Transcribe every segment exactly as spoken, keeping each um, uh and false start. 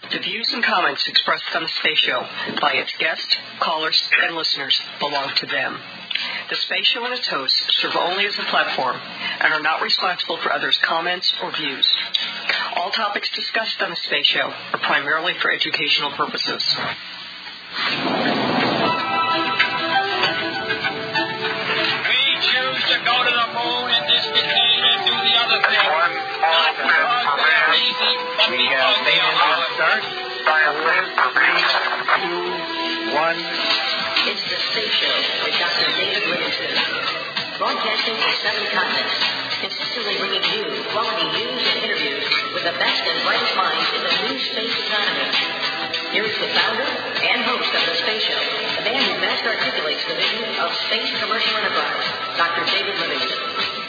The views and comments expressed on the Space Show by its guests, callers, and listeners belong to them. The Space Show and its hosts serve only as a platform and are not responsible for others' comments or views. All topics discussed on the Space Show are primarily for educational purposes. To go to the moon in this decade and do the other thing. Not because they're lazy, but because they are hard. Start. Four, three, two, one. It's the Space Show with Doctor David Livingston. Broadcasting to seven continents, consistently bringing you quality news and interviews with the best and brightest minds in the new space economy. Here is the founder and host of the Space Show, the man who best articulates the vision of space commercial enterprise, Doctor David Livingston.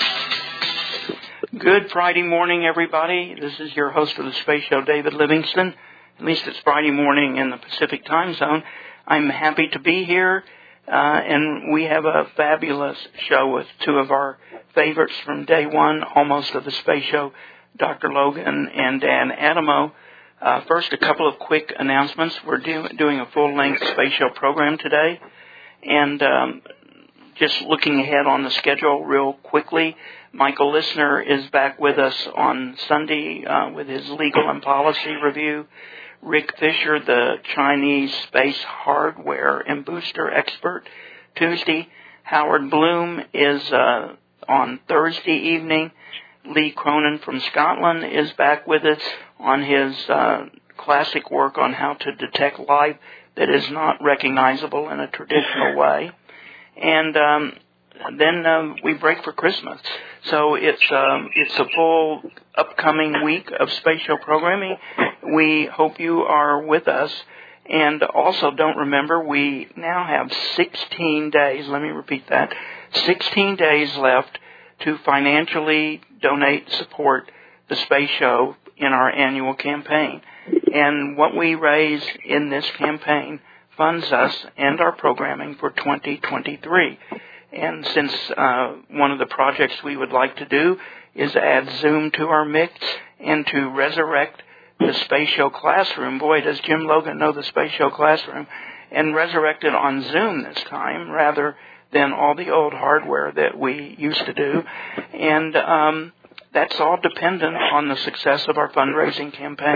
Good Friday morning, everybody. This is your host of the Space Show, David Livingston. At least it's Friday morning in the Pacific time zone. I'm happy to be here, uh, and we have a fabulous show with two of our favorites from day one, almost of the Space Show, Doctor Logan and Dan Adamo. Uh, first, a couple of quick announcements. We're do, doing a full-length Space Show program today, and um, just looking ahead on the schedule real quickly, Michael Lissner is back with us on Sunday uh, with his legal and policy review. Rick Fisher, the Chinese space hardware and booster expert, Tuesday. Howard Bloom is uh, on Thursday evening. Lee Cronin from Scotland is back with us on his uh, classic work on how to detect life that is not recognizable in a traditional way. And um, then uh, we break for Christmas. So it's um, it's a full upcoming week of Space Show programming. We hope you are with us. And also don't remember, we now have sixteen days, let me repeat that, sixteen days left to financially donate, support the Space Show in our annual campaign. And what we raise in this campaign funds us and our programming for twenty twenty-three. And since uh, one of the projects we would like to do is add Zoom to our mix and to resurrect the Space Show Classroom, boy, does Jim Logan know the Space Show Classroom, and resurrect it on Zoom this time rather than all the old hardware that we used to do. And um, that's all dependent on the success of our fundraising campaign.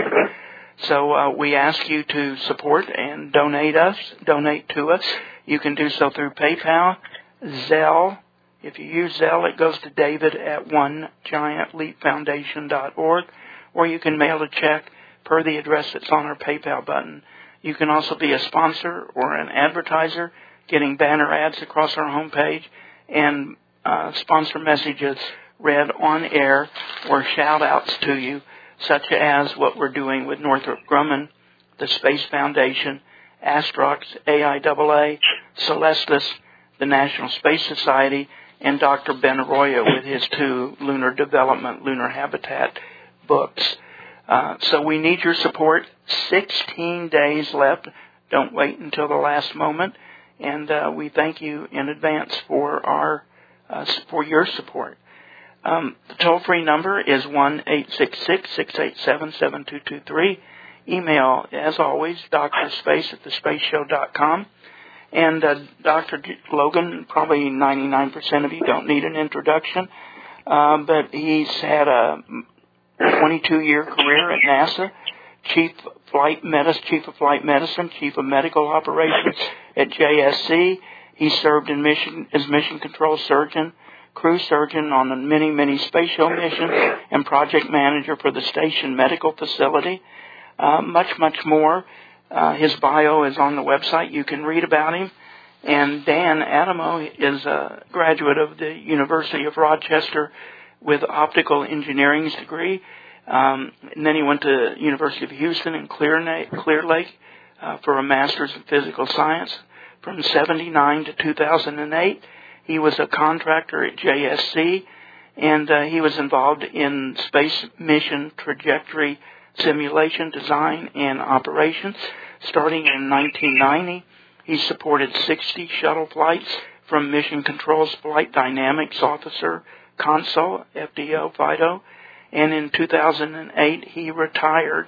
So uh, we ask you to support and donate us, donate to us. You can do so through PayPal, Zelle. If you use Zelle, it goes to David at one giant leap foundation dot org, or you can mail a check per the address that's on our PayPal button. You can also be a sponsor or an advertiser, getting banner ads across our homepage and uh, sponsor messages read on air or shout-outs to you, such as what we're doing with Northrop Grumman, the Space Foundation, Astrox, A I A A, Celestis, the National Space Society, and Doctor Ben Arroyo with his two Lunar Development, Lunar Habitat books. Uh, so we need your support. sixteen days left. Don't wait until the last moment. And uh, we thank you in advance for our uh, for your support. Um, the toll-free number is one eight six six, six eight seven, seven two two three. Email, as always, drspace at the space show dot com. And uh, Doctor Logan, probably ninety-nine percent of you don't need an introduction, uh, but he's had a twenty-two year career at NASA, Chief Flight Medicine, Chief of Flight Medicine, Chief of Medical Operations at J S C. He served in mission as Mission Control Surgeon, Crew Surgeon on the many, many Space Show missions, and Project Manager for the Station Medical Facility. Uh, much, much more. Uh, his bio is on the website. You can read about him. And Dan Adamo is a graduate of the University of Rochester with optical engineering's degree. Um, and then he went to University of Houston in Clear, Na- Clear Lake uh, for a master's in physical science. From seventy-nine to two thousand eight, he was a contractor at J S C, and uh, he was involved in space mission trajectory simulation, design, and operations. Starting in nineteen ninety, he supported sixty shuttle flights from Mission Control's Flight Dynamics Officer Console, F D O, FIDO, and in two thousand eight he retired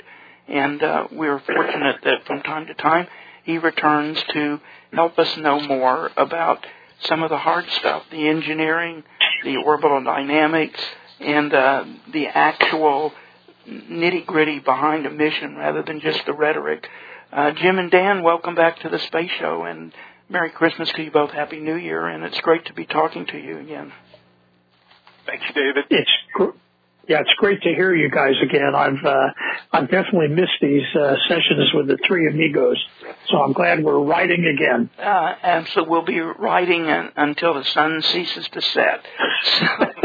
And uh, we're fortunate that from time to time he returns to help us know more about some of the hard stuff, the engineering, the orbital dynamics, and uh, the actual nitty-gritty behind a mission rather than just the rhetoric. Uh, Jim and Dan, welcome back to the Space Show, and Merry Christmas to you both. Happy New Year, and it's great to be talking to you again. Thank you, David. It's gr- yeah, it's great to hear you guys again. I've uh, I've definitely missed these uh, sessions with the three amigos, so I'm glad we're riding again. Uh, absolutely, we'll be riding an, until the sun ceases to set. So,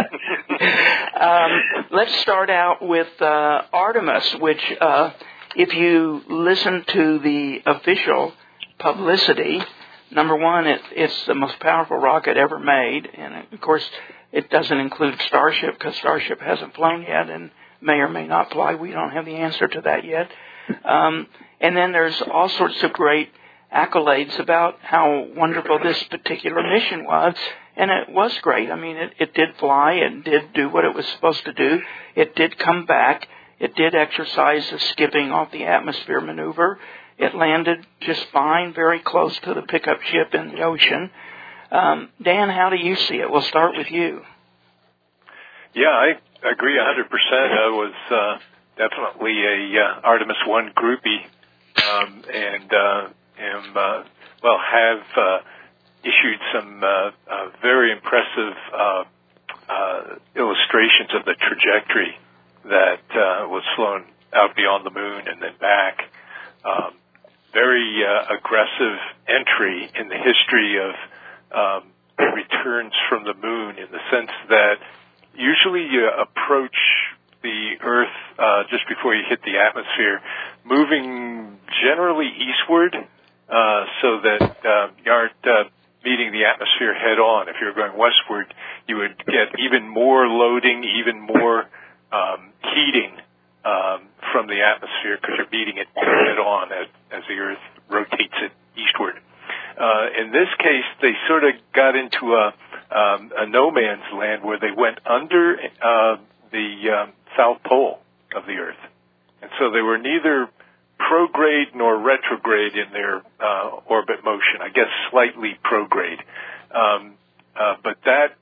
um, let's start out with uh, Artemis, which, uh, if you listen to the official publicity, number one, it, it's the most powerful rocket ever made, and of course, it doesn't include Starship because Starship hasn't flown yet and may or may not fly. We don't have the answer to that yet. Um, and then there's all sorts of great accolades about how wonderful this particular mission was. And it was great. I mean, it, it did fly. It did do what it was supposed to do. It did come back. It did exercise the skipping off the atmosphere maneuver. It landed just fine, very close to the pickup ship in the ocean. Um, Dan, how do you see it? We'll start with you. Yeah, I agree one hundred percent. I was uh, definitely a uh, Artemis one groupie, um, and uh, am uh, well have uh, issued some uh, uh, very impressive uh, uh, illustrations of the trajectory that uh, was flown out beyond the moon and then back. Um, very uh, aggressive entry in the history of Um, returns from the moon, in the sense that usually you approach the Earth uh, just before you hit the atmosphere, moving generally eastward, uh, so that uh, you aren't uh, meeting the atmosphere head on. If you're going westward, you would get even more loading, even more um, heating um, from the atmosphere because you're meeting it head on as, as the Earth rotates it eastward. Uh, in this case, they sort of got into a, um, a no man's land where they went under uh, the um, south pole of the Earth. And so they were neither prograde nor retrograde in their uh, orbit motion, I guess slightly prograde. Um, uh, but that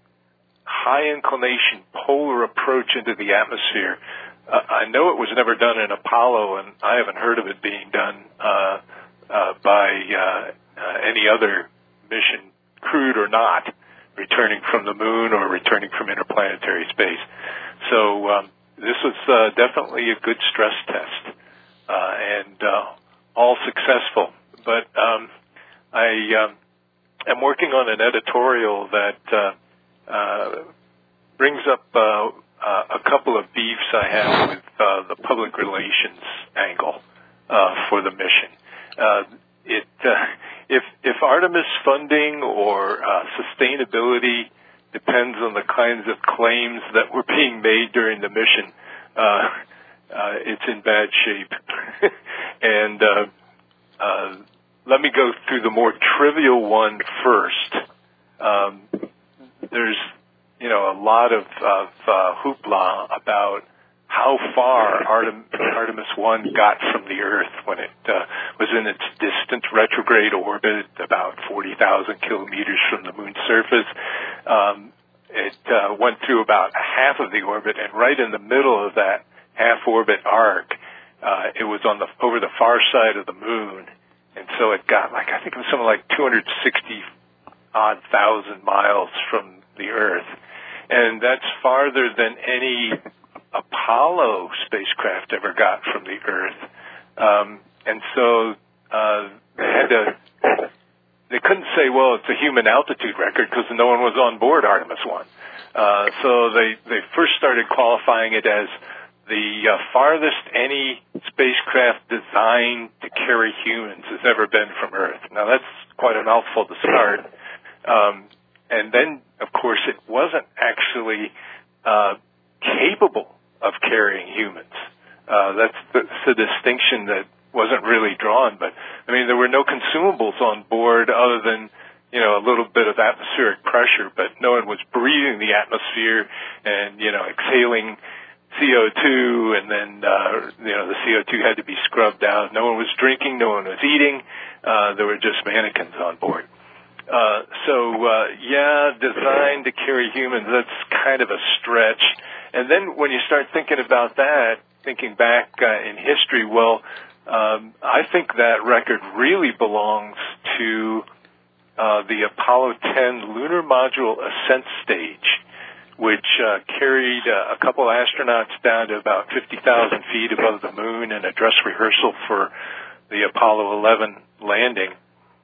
high inclination polar approach into the atmosphere, uh, I know it was never done in Apollo, and I haven't heard of it being done uh, uh, by uh, uh, any other mission, crewed or not, returning from the moon or returning from interplanetary space. So um, this was uh, definitely a good stress test, uh, and uh, all successful. But um, I um, am working on an editorial that uh, uh, brings up uh, uh, a couple of beefs I have with uh, the public relations angle uh, for the mission. Uh, it uh, if if Artemis funding or uh, sustainability depends on the kinds of claims that were being made during the mission, uh, uh, it's in bad shape. and uh, uh, let me go through the more trivial one first. Um, there's, you know, a lot of, of uh, hoopla about how far Artem, Artemis one got from the Earth when it uh, was in its distant retrograde orbit, about forty thousand kilometers from the moon's surface. Um, it uh, went through about half of the orbit, and right in the middle of that half-orbit arc, uh, it was on the over the far side of the moon, and so it got like, I think it was something like two hundred sixty odd thousand miles from the Earth, and that's farther than any Apollo spacecraft ever got from the Earth. Um, and so uh, they had to, they couldn't say, well, it's a human altitude record because no one was on board Artemis one. Uh, so they, they first started qualifying it as the uh, farthest any spacecraft designed to carry humans has ever been from Earth. Now, that's quite a mouthful to start. Um, and then, of course, it wasn't actually uh, capable of carrying humans. Uh, that's the, the distinction that wasn't really drawn. But, I mean, there were no consumables on board other than, you know, a little bit of atmospheric pressure, but no one was breathing the atmosphere and, you know, exhaling C O two, and then uh, you know the C O two had to be scrubbed out. No one was drinking, no one was eating. Uh, there were just mannequins on board. Uh, so uh, yeah, designed to carry humans. That's kind of a stretch. And then when you start thinking about that, thinking back uh, in history, well, um, I think that record really belongs to uh, the Apollo ten lunar module ascent stage, which uh, carried uh, a couple astronauts down to about fifty thousand feet above the moon in a dress rehearsal for the Apollo eleven landing.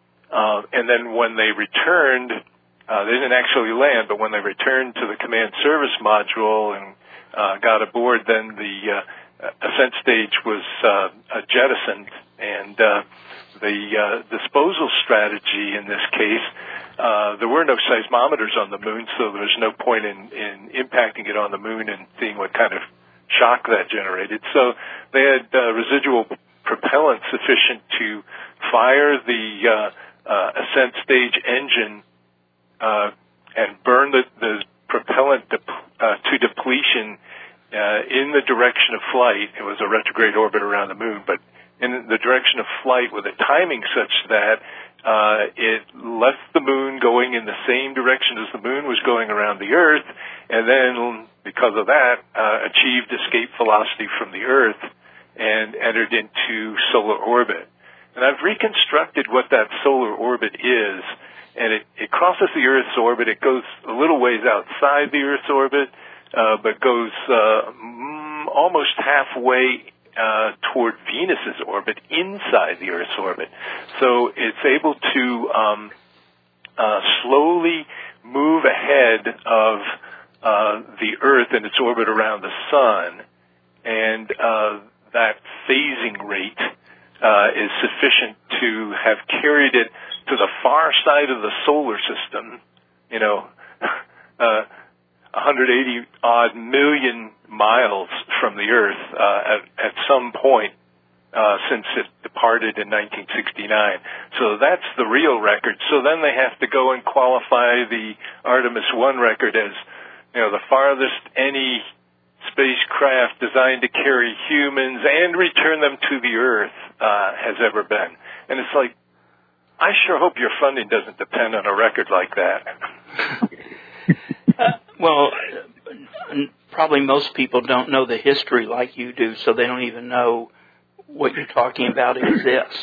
Uh, and then when they returned, uh, they didn't actually land, but when they returned to the command service module and uh, got aboard, then the uh, ascent stage was uh, jettisoned, and uh, the uh, disposal strategy in this case, uh, there were no seismometers on the moon, so there was no point in, in impacting it on the moon and seeing what kind of shock that generated. So they had uh, residual propellant sufficient to fire the uh, uh, ascent stage engine uh, and burn the, the propellant de- uh, to depletion uh, in the direction of flight. It was a retrograde orbit around the moon, but in the direction of flight with a timing such that uh, it left the moon going in the same direction as the moon was going around the Earth, and then because of that, uh, achieved escape velocity from the Earth and entered into solar orbit. And I've reconstructed what that solar orbit is, and it, it crosses the Earth's orbit. It goes a little ways outside the Earth's orbit, uh, but goes uh, mm, almost halfway uh, toward Venus's orbit inside the Earth's orbit. So it's able to um, uh, slowly move ahead of uh, the Earth in its orbit around the Sun, and uh, that phasing rate uh, is sufficient to have carried it to the far side of the solar system, you know, uh, one hundred eighty odd million miles from the Earth uh, at, at some point uh, since it departed in nineteen sixty-nine. So that's the real record. So then they have to go and qualify the Artemis one record as, you know, the farthest any spacecraft designed to carry humans and return them to the Earth uh, has ever been. And it's like, I sure hope your funding doesn't depend on a record like that. uh, well, probably most people don't know the history like you do, so they don't even know what you're talking about exists.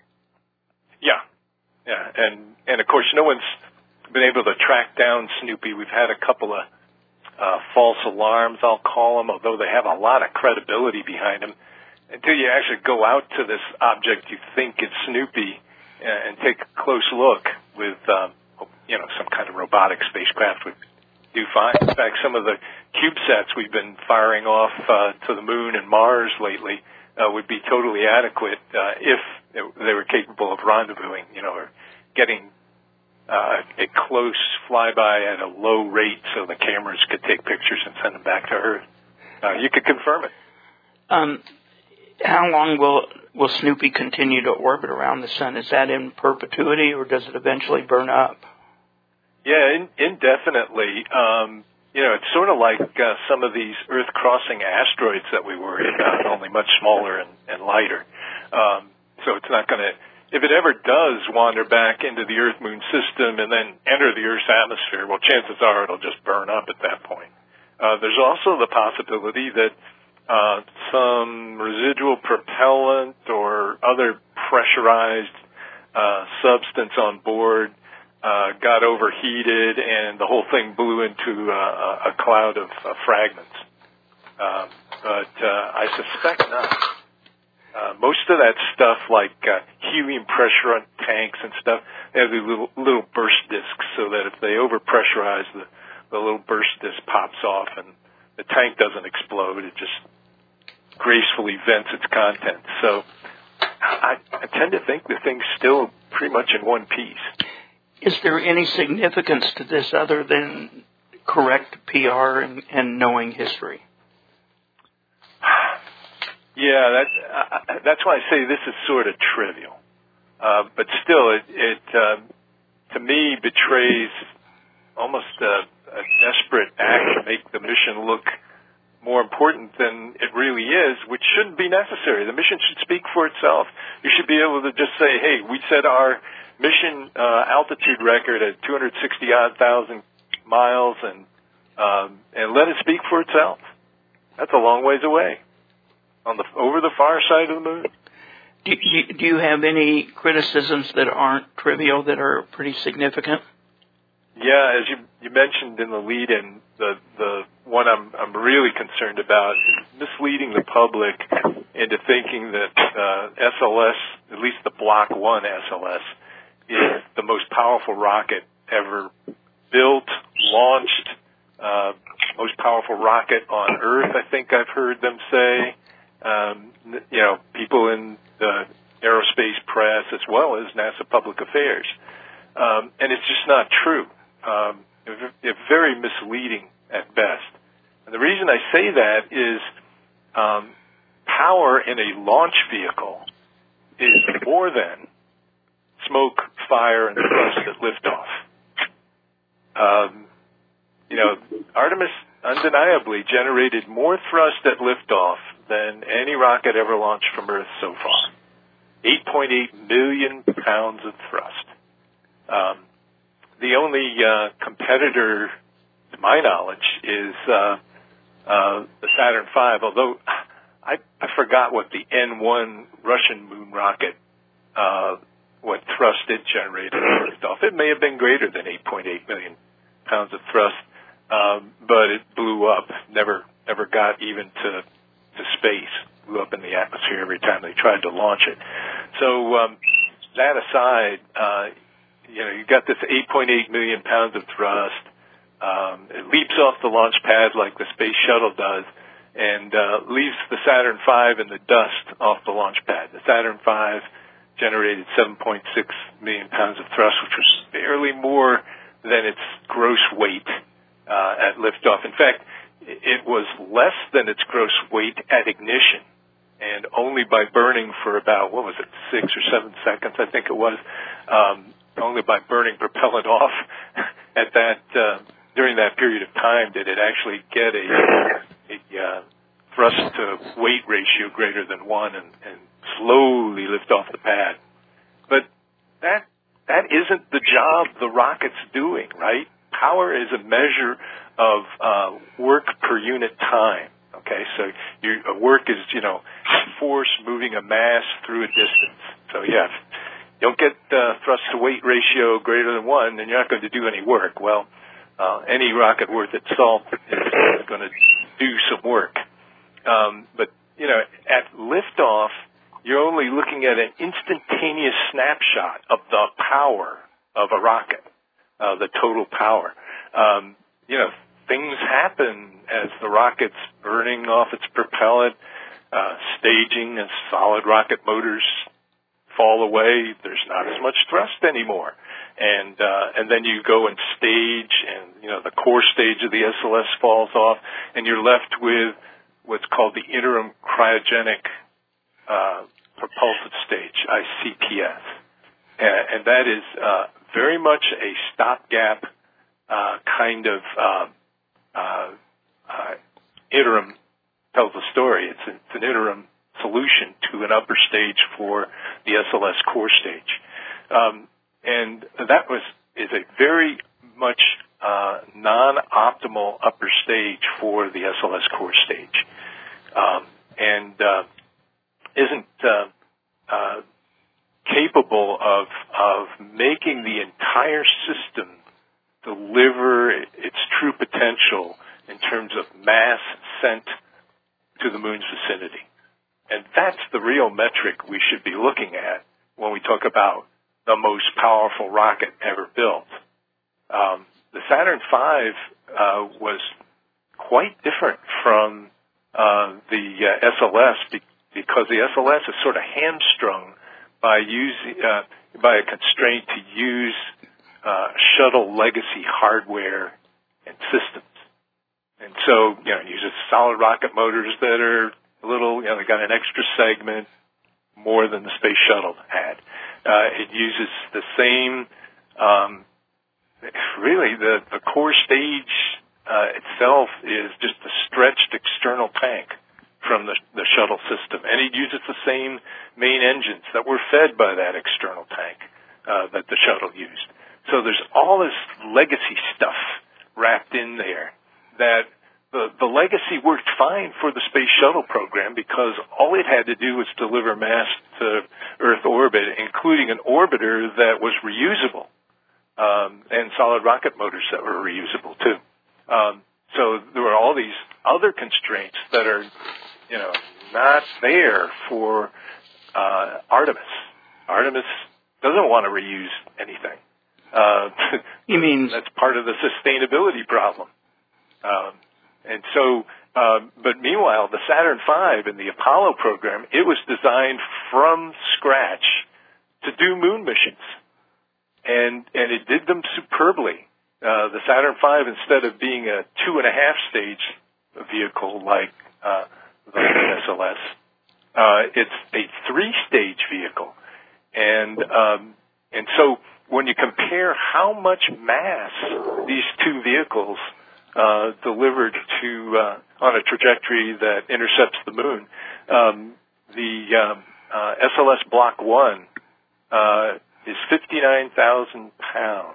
Yeah, yeah, and and of course, no one's been able to track down Snoopy. We've had a couple of uh, false alarms, I'll call them, although they have a lot of credibility behind them. Until you actually go out to this object you think is Snoopy and take a close look with, um, you know, some kind of robotic spacecraft would do fine. In fact, some of the CubeSats we've been firing off uh, to the Moon and Mars lately uh, would be totally adequate uh, if they were capable of rendezvousing, you know, or getting uh, a close flyby at a low rate so the cameras could take pictures and send them back to Earth. Uh, you could confirm it. Um, how long will will Snoopy continue to orbit around the sun? Is that in perpetuity, or does it eventually burn up? Yeah, in, indefinitely. Um, you know, it's sort of like uh, some of these Earth-crossing asteroids that we worry about, only much smaller and, and lighter. Um, so it's not going to, if it ever does wander back into the Earth-Moon system and then enter the Earth's atmosphere, well, chances are it'll just burn up at that point. Uh, there's also the possibility that uh, some residual propellant or other pressurized uh, substance on board Uh, got overheated, and the whole thing blew into uh, a cloud of uh, fragments. Uh, but uh, I suspect not. Uh, most of that stuff, like uh, helium pressure on tanks and stuff, they have these little, little burst discs, so that if they overpressurize, the, the little burst disc pops off, and the tank doesn't explode. It just gracefully vents its contents. So I, I tend to think the thing's still pretty much in one piece. Is there any significance to this other than correct P R and, and knowing history? Yeah, that, uh, that's why I say this is sort of trivial. Uh, but still, it, it uh, to me, betrays almost a, a desperate act to make the mission look more important than it really is, which shouldn't be necessary. The mission should speak for itself. You should be able to just say, hey, we set our mission uh, altitude record at two hundred sixty odd thousand miles, and um, and let it speak for itself. That's a long ways away, on the over the far side of the moon. Do you, do you have any criticisms that aren't trivial, that are pretty significant? Yeah, as you you mentioned in the lead-in, the the one I'm I'm really concerned about is misleading the public into thinking that uh, S L S, at least the Block One S L S, is the most powerful rocket ever built, launched, uh, most powerful rocket on Earth, I think I've heard them say. Um, you know, people in the aerospace press as well as NASA Public Affairs. Um, and it's just not true. Um, it's very misleading at best. And the reason I say that is um, power in a launch vehicle is more than smoke, fire, and thrust at liftoff. Um, you know, Artemis undeniably generated more thrust at liftoff than any rocket ever launched from Earth so far. eight point eight million pounds of thrust. Um, the only uh, competitor, to my knowledge, is uh, uh, the Saturn five, although I, I forgot what the N one Russian moon rocket, uh, what thrust it generated at liftoff. It may have been greater than eight point eight million pounds of thrust, um, but it blew up, never never got even to, to space, blew up in the atmosphere every time they tried to launch it. So um, that aside, uh, you know, you got this eight point eight million pounds of thrust. Um, it leaps off the launch pad like the space shuttle does, and uh, leaves the Saturn five in the dust off the launch pad. The Saturn five generated seven point six million pounds of thrust, which was barely more than its gross weight uh, at liftoff. In fact, it was less than its gross weight at ignition, and only by burning for about, what was it, six or seven seconds, I think it was, um, only by burning propellant off at that uh, during that period of time did it actually get a, a uh, thrust to weight ratio greater than one and, and slowly lift off the pad. But that that isn't the job the rocket's doing, right? Power is a measure of uh, work per unit time. Okay, so your work is, you know, force moving a mass through a distance. So yeah, if you don't get uh, thrust to weight ratio greater than one, then you're not going to do any work. Well, uh, any rocket worth its salt is going to do some work. Um, but, you know, at liftoff, you're only looking at an instantaneous snapshot of the power of a rocket, uh, the total power. Um, you know, things happen as the rocket's burning off its propellant, uh, staging as solid rocket motors fall away. There's not as much thrust anymore. And, uh, and then you go and stage, and, you know, the core stage of the S L S falls off, and you're left with what's called the interim cryogenic uh, propulsive stage, I C P S. And, and that is uh, very much a stopgap uh, kind of uh, uh, uh, interim, tells the story. It's, a, it's an interim solution to an upper stage for the S L S core stage. Um, and that was is a very much uh, non-optimal upper stage for the S L S core stage. Um, and uh, isn't uh, uh, capable of of making the entire system deliver its true potential in terms of mass sent to the moon's vicinity. And that's the real metric we should be looking at when we talk about the most powerful rocket ever built. Um, the Saturn five uh, was quite different from uh, the uh, S L S be- because the S L S is sort of hamstrung by using uh, by a constraint to use uh, shuttle legacy hardware and systems. And so, you know, it uses solid rocket motors that are a little, you know, they got an extra segment more than the space shuttle had. Uh, it uses the same, um, really the, the core stage uh, itself is just a stretched external tank from the, the shuttle system, and it uses the same main engines that were fed by that external tank uh, that the shuttle used. So there's all this legacy stuff wrapped in there that the, the legacy worked fine for the space shuttle program because all it had to do was deliver mass to Earth orbit, including an orbiter that was reusable, um, and solid rocket motors that were reusable too. Um, so there were all these other constraints that are, you know, not there for uh, Artemis. Artemis doesn't want to reuse anything. Uh, you mean that's part of the sustainability problem. Um, and so, um, but meanwhile, the Saturn five in the Apollo program, it was designed from scratch to do moon missions, and and it did them superbly. Uh, the Saturn five, instead of being a two and a half stage vehicle like uh, the S L S, uh, it's a three stage vehicle, and um, and so when you compare how much mass these two vehicles uh, delivered to uh, on a trajectory that intercepts the moon, um, the um, uh, S L S Block One uh, is fifty-nine thousand pounds.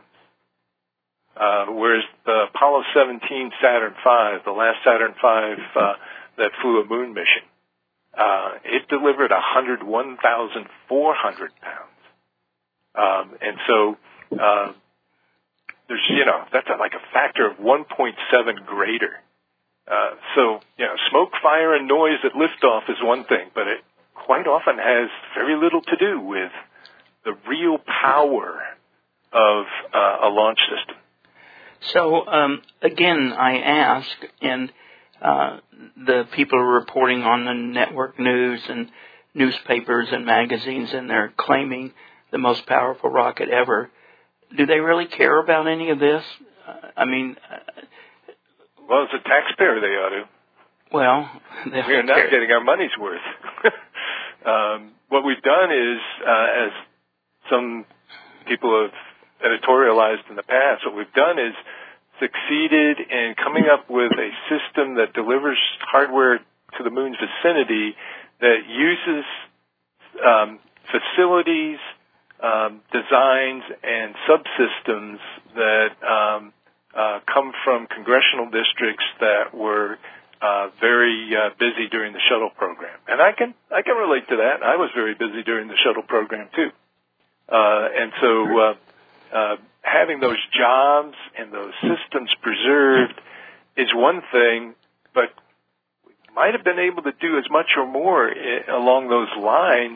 Uh, whereas the Apollo seventeen Saturn five, the last Saturn five uh, that flew a moon mission, uh, it delivered one hundred one thousand four hundred pounds. Um, and so uh, there's, you know, that's a, like a factor of one point seven greater. Uh, so, you know, smoke, fire, and noise at liftoff is one thing, but it quite often has very little to do with the real power of uh, a launch system. So, um, again, I ask, and uh, the people are reporting on the network news and newspapers and magazines, and they're claiming the most powerful rocket ever. Do they really care about any of this? Uh, I mean... Uh, well, as a taxpayer, they ought to. Well, we are not care. getting our money's worth. um, what we've done is, uh, as some people have editorialized in the past, what we've done is succeeded in coming up with a system that delivers hardware to the moon's vicinity that uses um, facilities, um, designs, and subsystems that um, uh, come from congressional districts that were uh, very uh, busy during the shuttle program. And I can I can relate to that. I was very busy during the shuttle program too. Uh, and so uh, uh, having those jobs and those systems preserved is one thing, but we might have been able to do as much or more I- along those lines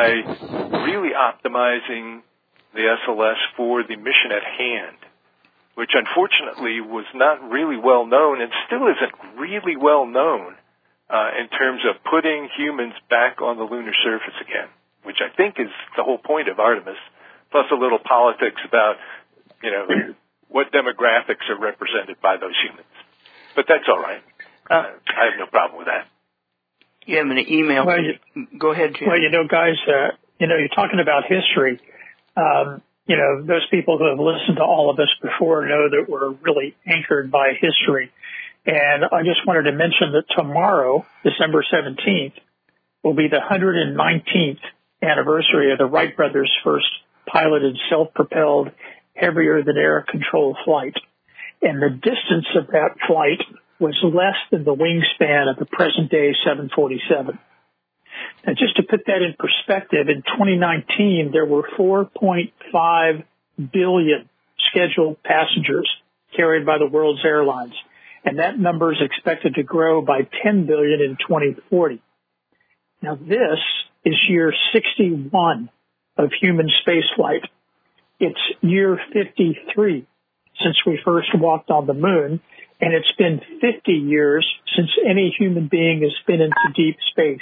by really optimizing the S L S for the mission at hand, which unfortunately was not really well known and still isn't really well known uh, in terms of putting humans back on the lunar surface again, which I think is the whole point of Artemis, plus a little politics about, you know, what demographics are represented by those humans. But that's all right. Uh, I have no problem with that. You have an email. Well, you, Go ahead, Jim. Well, you know, guys, uh, you know, you're talking about history. Um, you know, those people who have listened to all of us before know that we're really anchored by history. And I just wanted to mention that tomorrow, December seventeenth, will be the one hundred nineteenth anniversary of the Wright brothers' first piloted self-propelled heavier-than-air control flight. And the distance of that flight was less than the wingspan of the present-day seven forty-seven. Now, just to put that in perspective, in twenty nineteen, there were four point five billion scheduled passengers carried by the world's airlines, and that number is expected to grow by ten billion in twenty forty. Now, this is year sixty-one of human spaceflight. It's year fifty-three since we first walked on the moon, and it's been fifty years since any human being has been into deep space.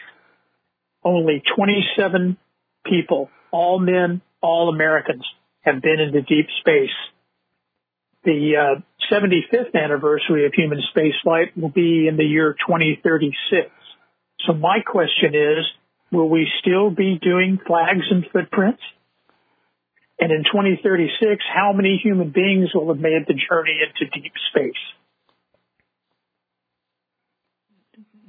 Only twenty-seven people, all men, all Americans, have been into deep space. The uh, seventy-fifth anniversary of human spaceflight will be in the year twenty thirty-six. So my question is, will we still be doing flags and footprints? And in twenty thirty-six, how many human beings will have made the journey into deep space?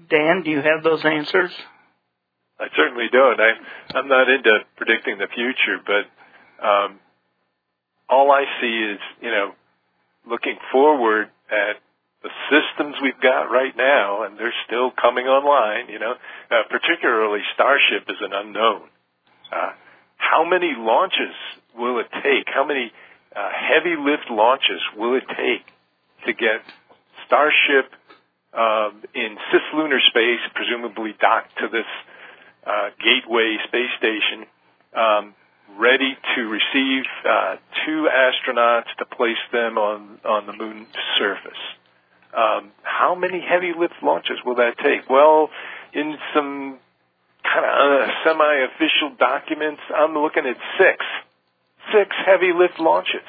Dan, do you have those answers? I certainly don't. I, I'm not into predicting the future, but um, all I see is, you know, looking forward at the systems we've got right now, and they're still coming online, you know, uh, particularly Starship is an unknown. Uh, how many launches will it take? How many uh, heavy lift launches will it take to get Starship um, in cislunar space, presumably docked to this uh, Gateway space station, um, ready to receive uh, two astronauts to place them on, on the moon's surface? Um, how many heavy lift launches will that take? Well, in some kind of uh, semi-official documents, I'm looking at six. Six heavy lift launches.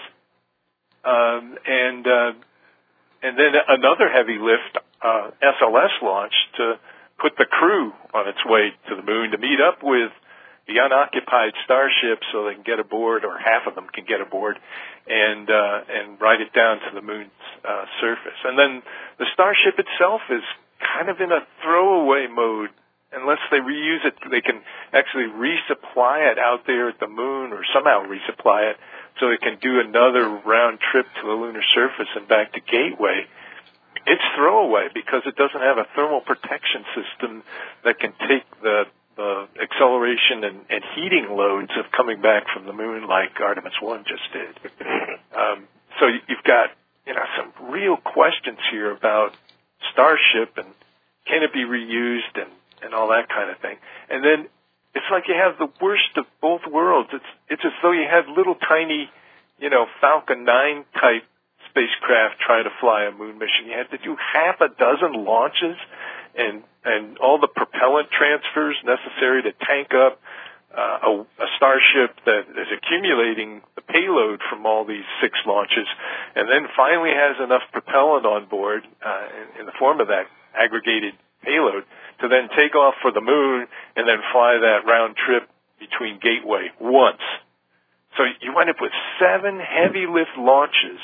Um, and uh, and then another heavy lift uh, S L S launch to put the crew on its way to the moon to meet up with the unoccupied Starship so they can get aboard, or half of them can get aboard, and uh, and ride it down to the moon's uh, surface. And then the Starship itself is kind of in a throwaway mode. Unless they reuse it, they can actually resupply it out there at the moon, or somehow resupply it so it can do another round trip to the lunar surface and back to Gateway. It's throwaway because it doesn't have a thermal protection system that can take the the acceleration and, and heating loads of coming back from the moon like Artemis one just did. Um, so you've got, you know, some real questions here about Starship and can it be reused and, and all that kind of thing. And then it's like you have the worst of both worlds. It's it's as though you had little tiny, you know, Falcon nine type spacecraft try to fly a moon mission. You had to do half a dozen launches and and all the propellant transfers necessary to tank up uh, a, a Starship that is accumulating the payload from all these six launches, and then finally has enough propellant on board uh, in, in the form of that aggregated payload to then take off for the moon and then fly that round trip between Gateway once. So you wind up with seven heavy lift launches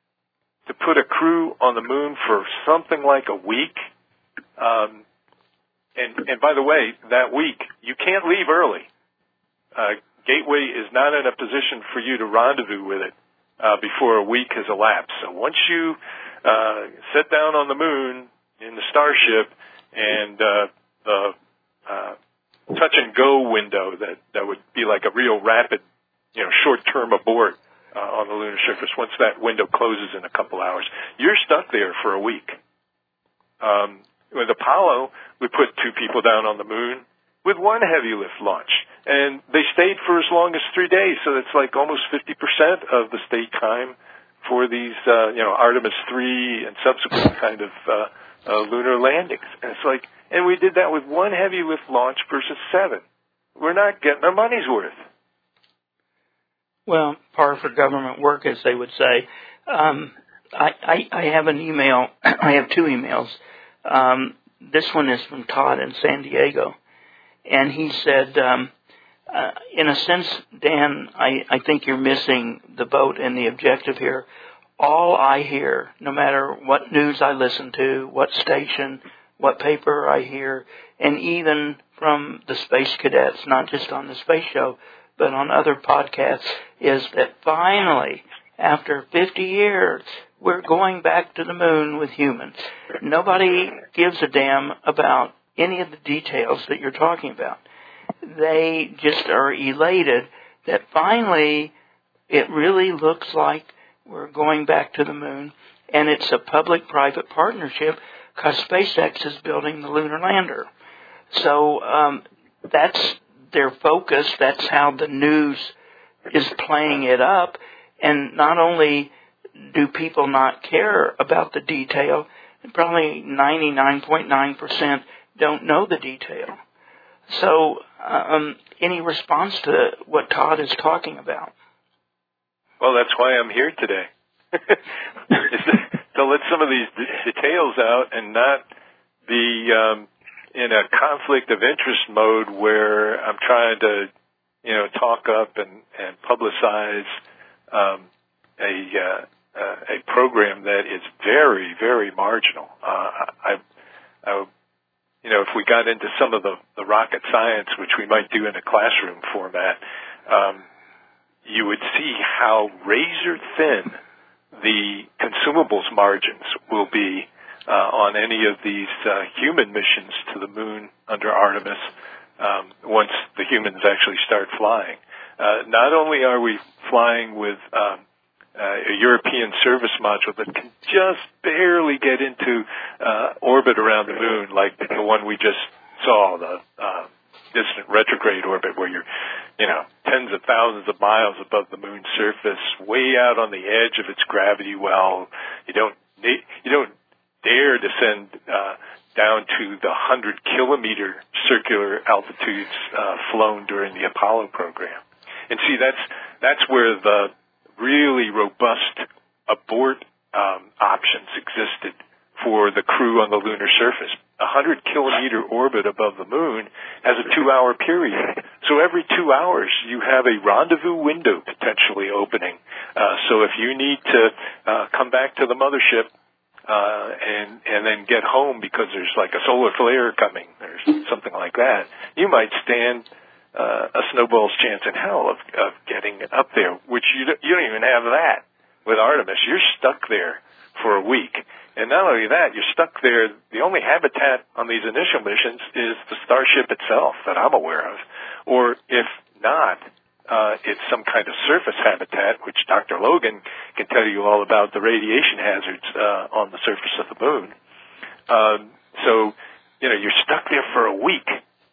to put a crew on the moon for something like a week. Um, and, and by the way, that week, you can't leave early. Uh, Gateway is not in a position for you to rendezvous with it uh, before a week has elapsed. So once you uh, sit down on the moon in the Starship, and uh, the uh, touch and go window that, that would be like a real rapid, you know, short-term abort uh, on the lunar surface, once that window closes in a couple hours, you're stuck there for a week. Um, with Apollo, we put two people down on the moon with one heavy lift launch, and they stayed for as long as three days, so it's like almost fifty percent of the stay time for these, uh, you know, Artemis three and subsequent kind of uh, uh, lunar landings. And it's like, and we did that with one heavy lift launch versus seven. We're not getting our money's worth. Well, par for government work, as they would say. Um, I, I, I have an email. I have two emails. Um, this one is from Todd in San Diego. And he said, um, uh, in a sense, Dan, I, I think you're missing the boat and the objective here. All I hear, no matter what news I listen to, what station, what paper I hear, and even from the space cadets, not just on the space show, but on other podcasts, is that finally, after fifty years, we're going back to the moon with humans. Nobody gives a damn about any of the details that you're talking about. They just are elated that finally it really looks like we're going back to the moon, and it's a public-private partnership because SpaceX is building the lunar lander. So um, that's their focus. That's how the news is playing it up. And not only do people not care about the detail, probably ninety-nine point nine percent don't know the detail. So um, any response to what Todd is talking about? Well, that's why I'm here today. Is to let some of these d- details out and not be um, in a conflict of interest mode where I'm trying to, you know, talk up and, and publicize um, a uh, uh, a program that is very, very marginal. Uh, I, I, you you know, if we got into some of the, the rocket science, which we might do in a classroom format, um, you would see how razor thin the consumables margins will be uh, on any of these uh, human missions to the moon under Artemis um, once the humans actually start flying. Uh, not only are we flying with um, uh, a European service module that can just barely get into uh, orbit around the moon, like the one we just saw, the uh, distant retrograde orbit, where you're, you know, tens of thousands of miles above the moon's surface, way out on the edge of its gravity well. You don't need, you don't dare descend uh, down to the hundred kilometer circular altitudes uh, flown during the Apollo program. And see, that's that's where the really robust abort um, options existed for the crew on the lunar surface. A hundred kilometer orbit above the moon has a two-hour period. So every two hours, you have a rendezvous window potentially opening. Uh, so if you need to uh, come back to the mothership uh, and and then get home because there's like a solar flare coming or something like that, you might stand uh, a snowball's chance in hell of, of getting up there, which you don't, you don't even have that with Artemis. You're stuck there for a week. And not only that, you're stuck there. The only habitat on these initial missions is the Starship itself that I'm aware of. Or if not, uh, it's some kind of surface habitat, which Doctor Logan can tell you all about the radiation hazards uh, on the surface of the moon. Um, so, you know, you're stuck there for a week.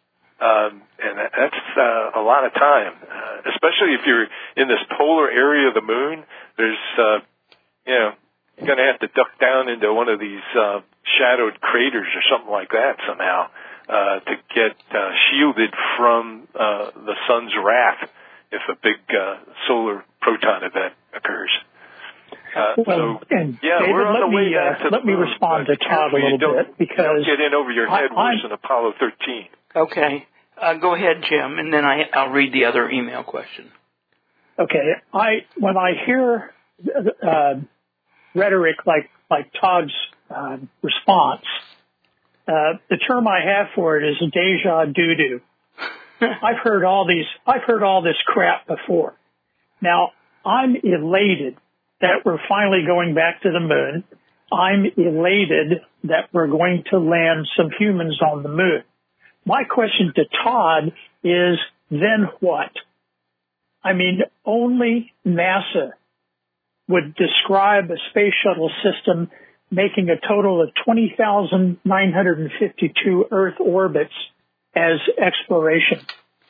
Um, and that, that's uh, a lot of time, uh, especially if you're in this polar area of the moon. There's, uh, you know, you're going to have to duck down into one of these uh, shadowed craters or something like that somehow uh, to get uh, shielded from uh, the sun's wrath if a big uh, solar proton event occurs. Uh, well, so, and yeah, David, we're on let the way me, back uh, to let the me moon, respond to Todd a little bit because don't get in over your head I, worse than Apollo thirteen. Okay. Uh, go ahead, Jim, and then I, I'll read the other email question. Okay. I when I hear uh, rhetoric like like Todd's uh, response, uh, the term I have for it is deja doo-doo. I've heard all these. I've heard all this crap before. Now I'm elated that we're finally going back to the moon. I'm elated that we're going to land some humans on the moon. My question to Todd is, then what? I mean, only NASA would describe a space shuttle system making a total of twenty thousand nine hundred fifty-two Earth orbits as exploration.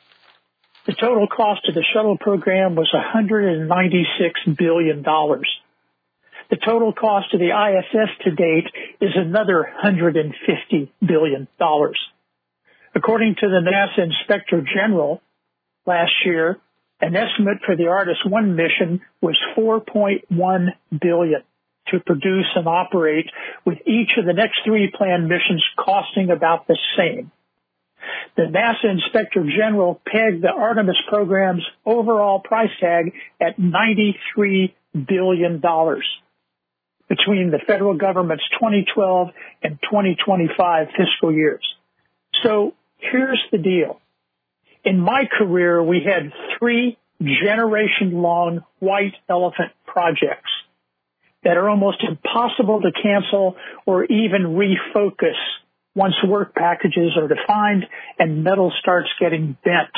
The total cost of the shuttle program was one hundred ninety-six billion dollars. The total cost of the I S S to date is another one hundred fifty billion dollars. According to the NASA Inspector General last year, an estimate for the Artemis one mission was four point one billion dollars to produce and operate, with each of the next three planned missions costing about the same. The NASA Inspector General pegged the Artemis program's overall price tag at ninety-three billion dollars between the federal government's twenty twelve and twenty twenty-five fiscal years. So here's the deal. In my career, we had three generation-long white elephant projects that are almost impossible to cancel or even refocus once work packages are defined and metal starts getting bent.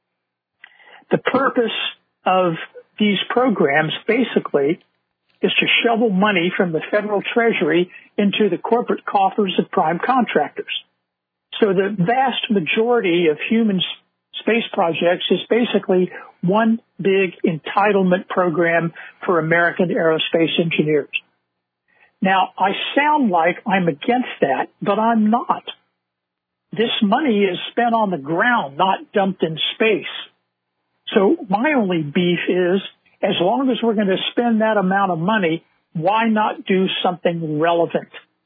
The purpose of these programs basically is to shovel money from the federal treasury into the corporate coffers of prime contractors. So the vast majority of human space projects is basically one big entitlement program for American aerospace engineers. Now, I sound like I'm against that, but I'm not. This money is spent on the ground, not dumped in space. So my only beef is, as long as we're going to spend that amount of money, why not do something relevant?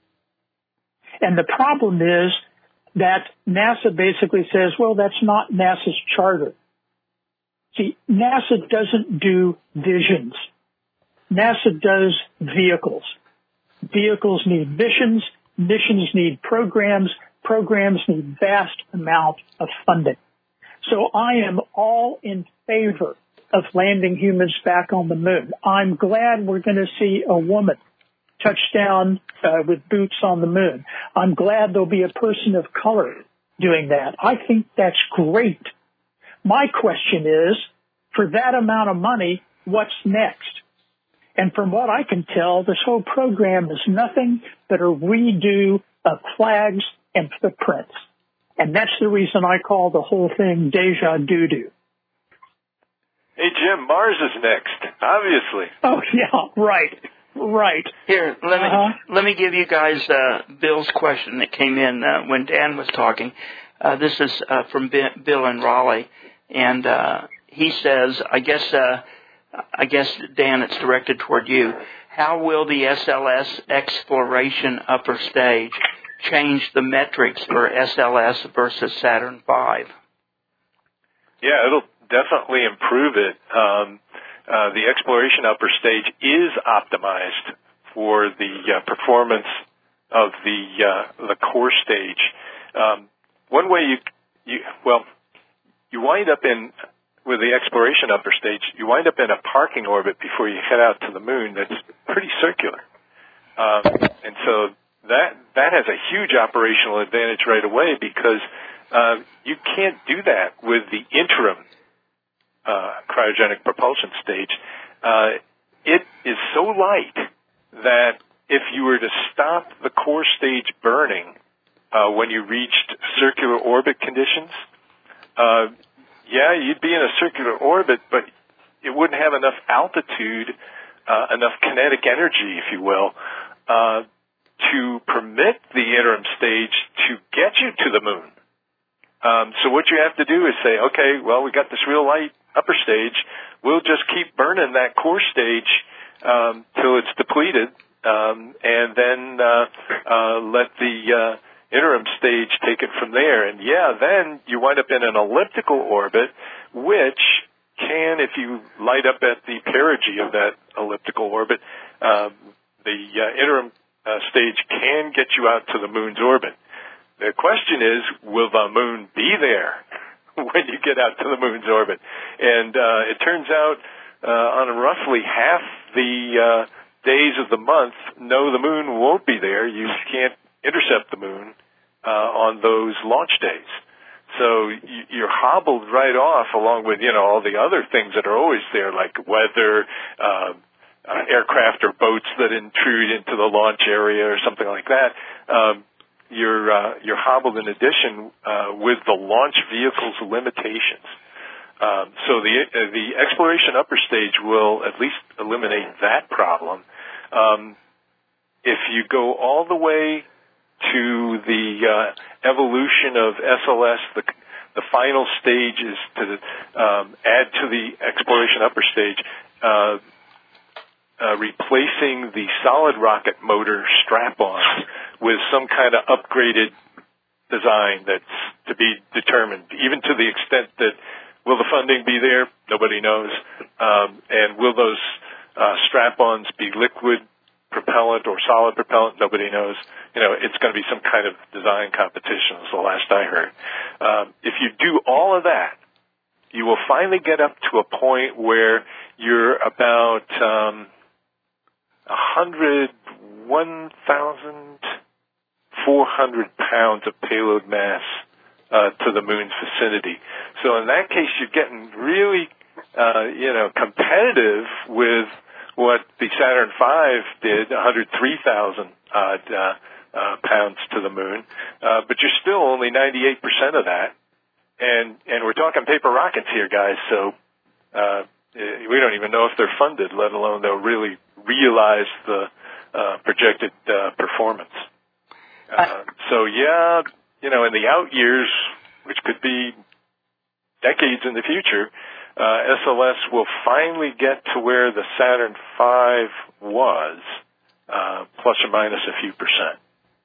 And the problem is that NASA basically says, well, that's not NASA's charter. See, NASA doesn't do visions. NASA does vehicles. Vehicles need missions. Missions need programs. programs need vast amount of funding. So I am all in favor of landing humans back on the moon. I'm glad we're going to see a woman touch down uh, with boots on the moon. I'm glad there'll be a person of color doing that. I think that's great. My question is, for that amount of money, what's next? And from what I can tell, this whole program is nothing but a redo of flags and footprints. And that's the reason I call the whole thing deja doo-doo. Hey, Jim, Mars is next, obviously. Oh, yeah, right, right. Here, let me uh-huh. let me give you guys uh, Bill's question that came in uh, when Dan was talking. Uh, this is uh, from Bill in Raleigh, and uh, he says, I guess, uh, I guess, Dan, it's directed toward you. How will the S L S exploration upper stage change the metrics for S L S versus Saturn five? Yeah, it'll definitely improve it. Um, uh, the exploration upper stage is optimized for the uh, performance of the uh, the core stage. Um, one way you, you well, you wind up in with the exploration upper stage, you wind up in a parking orbit before you head out to the moon that's pretty circular, um, and so that that has a huge operational advantage right away because uh, you can't do that with the interim uh, cryogenic propulsion stage. Uh, it is so light that if you were to stop the core stage burning uh, when you reached circular orbit conditions, uh, yeah, you'd be in a circular orbit, but it wouldn't have enough altitude, uh, enough kinetic energy, if you will, uh, to permit the interim stage to get you to the moon. Um, so what you have to do is say, okay, well, we got this real light upper stage. We'll just keep burning that core stage um, till it's depleted, um, and then uh, uh, let the uh, interim stage take it from there. And yeah, then you wind up in an elliptical orbit, which can, if you light up at the perigee of that elliptical orbit, uh, the uh, interim uh, stage can get you out to the moon's orbit. The question is, will the moon be there when you get out to the moon's orbit? And uh, it turns out uh, on roughly half the uh, days of the month, no, the moon won't be there. You can't intercept the moon uh, on those launch days. So you're hobbled right off along with, you know, all the other things that are always there, like weather, uh, uh, aircraft or boats that intrude into the launch area or something like that. Um, you're uh, you're hobbled in addition uh, with the launch vehicle's limitations. Um, so the uh, the exploration upper stage will at least eliminate that problem. Um, if you go all the way to the uh, evolution of S L S, the the final stage is to um, add to the exploration upper stage, uh, uh, replacing the solid rocket motor strap-ons with some kind of upgraded design that's to be determined, even to the extent that will the funding be there? Nobody knows. Um, and will those uh, strap-ons be liquid propellant or solid propellant? Nobody knows. You know, it's going to be some kind of design competition, is the last I heard. Um, if you do all of that, you will finally get up to a point where you're about um, one hundred one thousand four hundred pounds of payload mass uh, to the moon's vicinity. So in that case, you're getting really, uh, you know, competitive with what the Saturn five did, one hundred three thousand odd uh, uh, pounds to the moon, uh, but you're still only ninety-eight percent of that. And and we're talking paper rockets here, guys, so uh, we don't even know if they're funded, let alone they'll really realize the uh, projected uh, performance. Uh, so, yeah, you know, in the out years, which could be decades in the future, uh, S L S will finally get to where the Saturn five was, uh, plus or minus a few percent.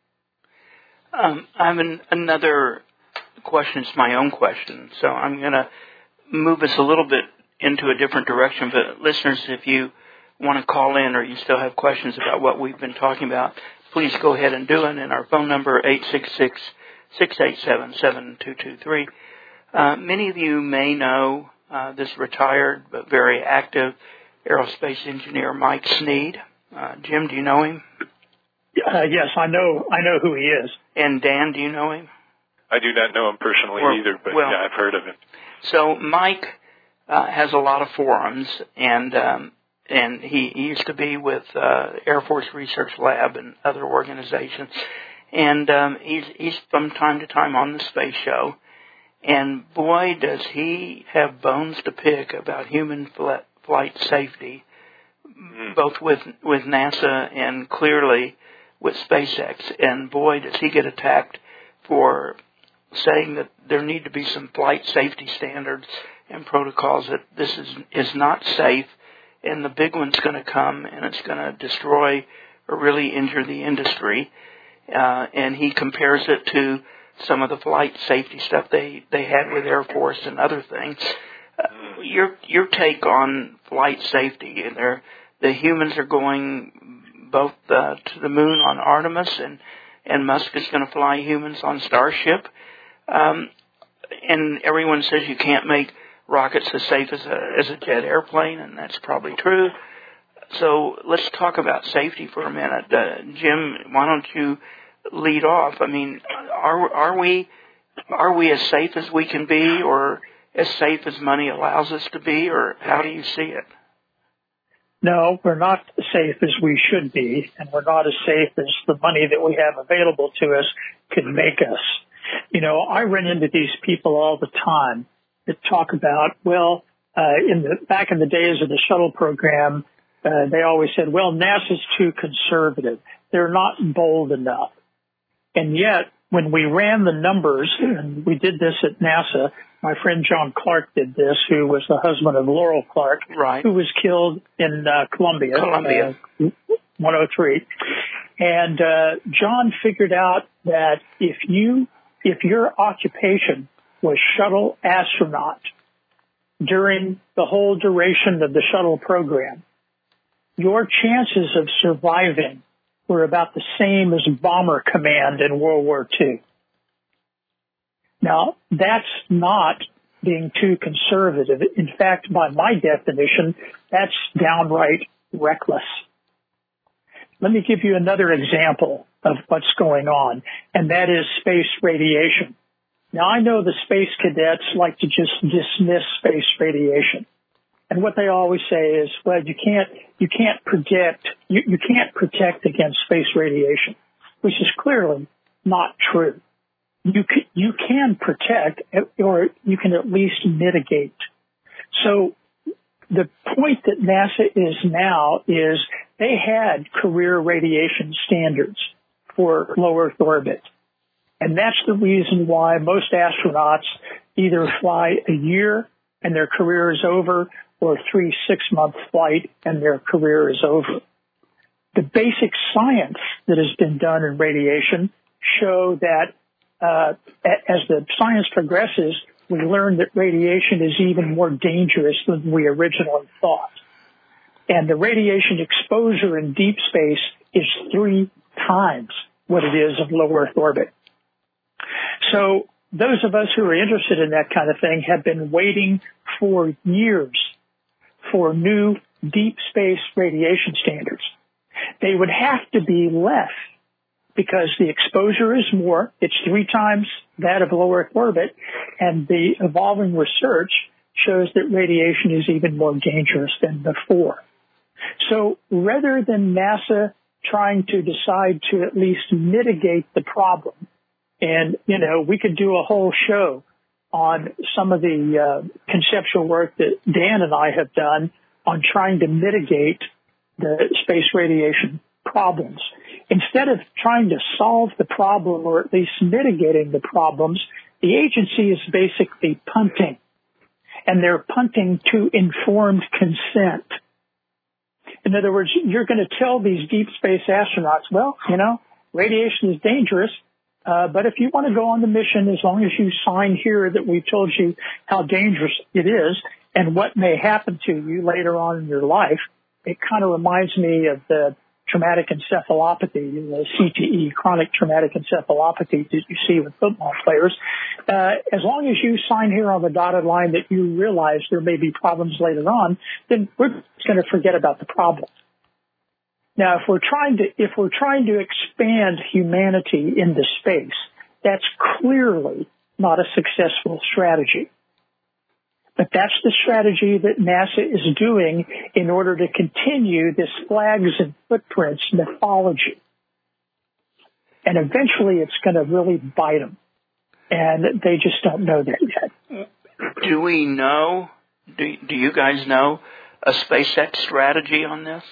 Um, I have an, another question. It's my own question, so I'm going to move us a little bit into a different direction. But listeners, if you want to call in or you still have questions about what we've been talking about, please go ahead and do it. And our phone number, eight six six, six eight seven, seven two two three. Uh, many of you may know uh, this retired but very active aerospace engineer, Mike Sneed. Uh, Jim, do you know him? Uh, yes, I know. I know who he is. And Dan, do you know him? I do not know him personally or, either, but well, yeah, I've heard of him. So Mike uh, has a lot of forums, and um, and he, he used to be with uh, Air Force Research Lab and other organizations, and um, he's he's from time to time on the space show, and boy, does he have bones to pick about human fl- flight safety, mm. both with with NASA and clearly with SpaceX, and boy, does he get attacked for saying that there need to be some flight safety standards and protocols, that this is is not safe, and the big one's going to come, and it's going to destroy or really injure the industry. Uh, and he compares it to some of the flight safety stuff they, they had with Air Force and other things. Uh, your your take on flight safety? They're, the humans are going both uh, to the moon on Artemis, and, and Musk is going to fly humans on Starship. Um, and everyone says you can't make rockets as safe as a, as a jet airplane, and that's probably true. So let's talk about safety for a minute. Uh, Jim, why don't you lead off? I mean, are are we are we as safe as we can be, or as safe as money allows us to be, or how do you see it? No, we're not as safe as we should be, and we're not as safe as the money that we have available to us could make us. You know, I run into these people all the time that talk about, well, uh, in the back in the days of the shuttle program, uh, they always said, well, NASA's too conservative. They're not bold enough. And yet, when we ran the numbers, and we did this at NASA, my friend John Clark did this, who was the husband of Laurel Clark, right, who was killed in uh, Columbia, Columbia. Uh, one oh three. And uh, John figured out that if you if your occupation was shuttle astronaut during the whole duration of the shuttle program, your chances of surviving were about the same as Bomber Command in World War Two. Now, that's not being too conservative. In fact, by my definition, that's downright reckless. Let me give you another example of what's going on, and that is space radiation. Now, I know the space cadets like to just dismiss space radiation. And what they always say is, well, you can't, you can't predict, you, you can't protect against space radiation, which is clearly not true. You can, you can protect, or you can at least mitigate. So the point that NASA is now is they had career radiation standards for low Earth orbit. And that's the reason why most astronauts either fly a year and their career is over, or three six-month flight and their career is over. The basic science that has been done in radiation show that uh, as the science progresses, we learn that radiation is even more dangerous than we originally thought. And the radiation exposure in deep space is three times what it is in low Earth orbit. So those of us who are interested in that kind of thing have been waiting for years for new deep space radiation standards. They would have to be less because the exposure is more. It's three times that of low Earth orbit, and the evolving research shows that radiation is even more dangerous than before. So rather than NASA trying to decide to at least mitigate the problem, and, you know, we could do a whole show on some of the uh, conceptual work that Dan and I have done on trying to mitigate the space radiation problems. Instead of trying to solve the problem, or at least mitigating the problems, the agency is basically punting. And they're punting to informed consent. In other words, you're going to tell these deep space astronauts, well, you know, radiation is dangerous, uh, but if you want to go on the mission, as long as you sign here that we've told you how dangerous it is and what may happen to you later on in your life, it kind of reminds me of the traumatic encephalopathy, the C T E, chronic traumatic encephalopathy that you see with football players, uh, as long as you sign here on the dotted line that you realize there may be problems later on, then we're just going to forget about the problem. Now, if we're trying to, if we're trying to expand humanity into space, that's clearly not a successful strategy. But that's the strategy that NASA is doing in order to continue this flags and footprints mythology. And eventually it's going to really bite them. And they just don't know that yet. Do we know, do, do you guys know a SpaceX strategy on this?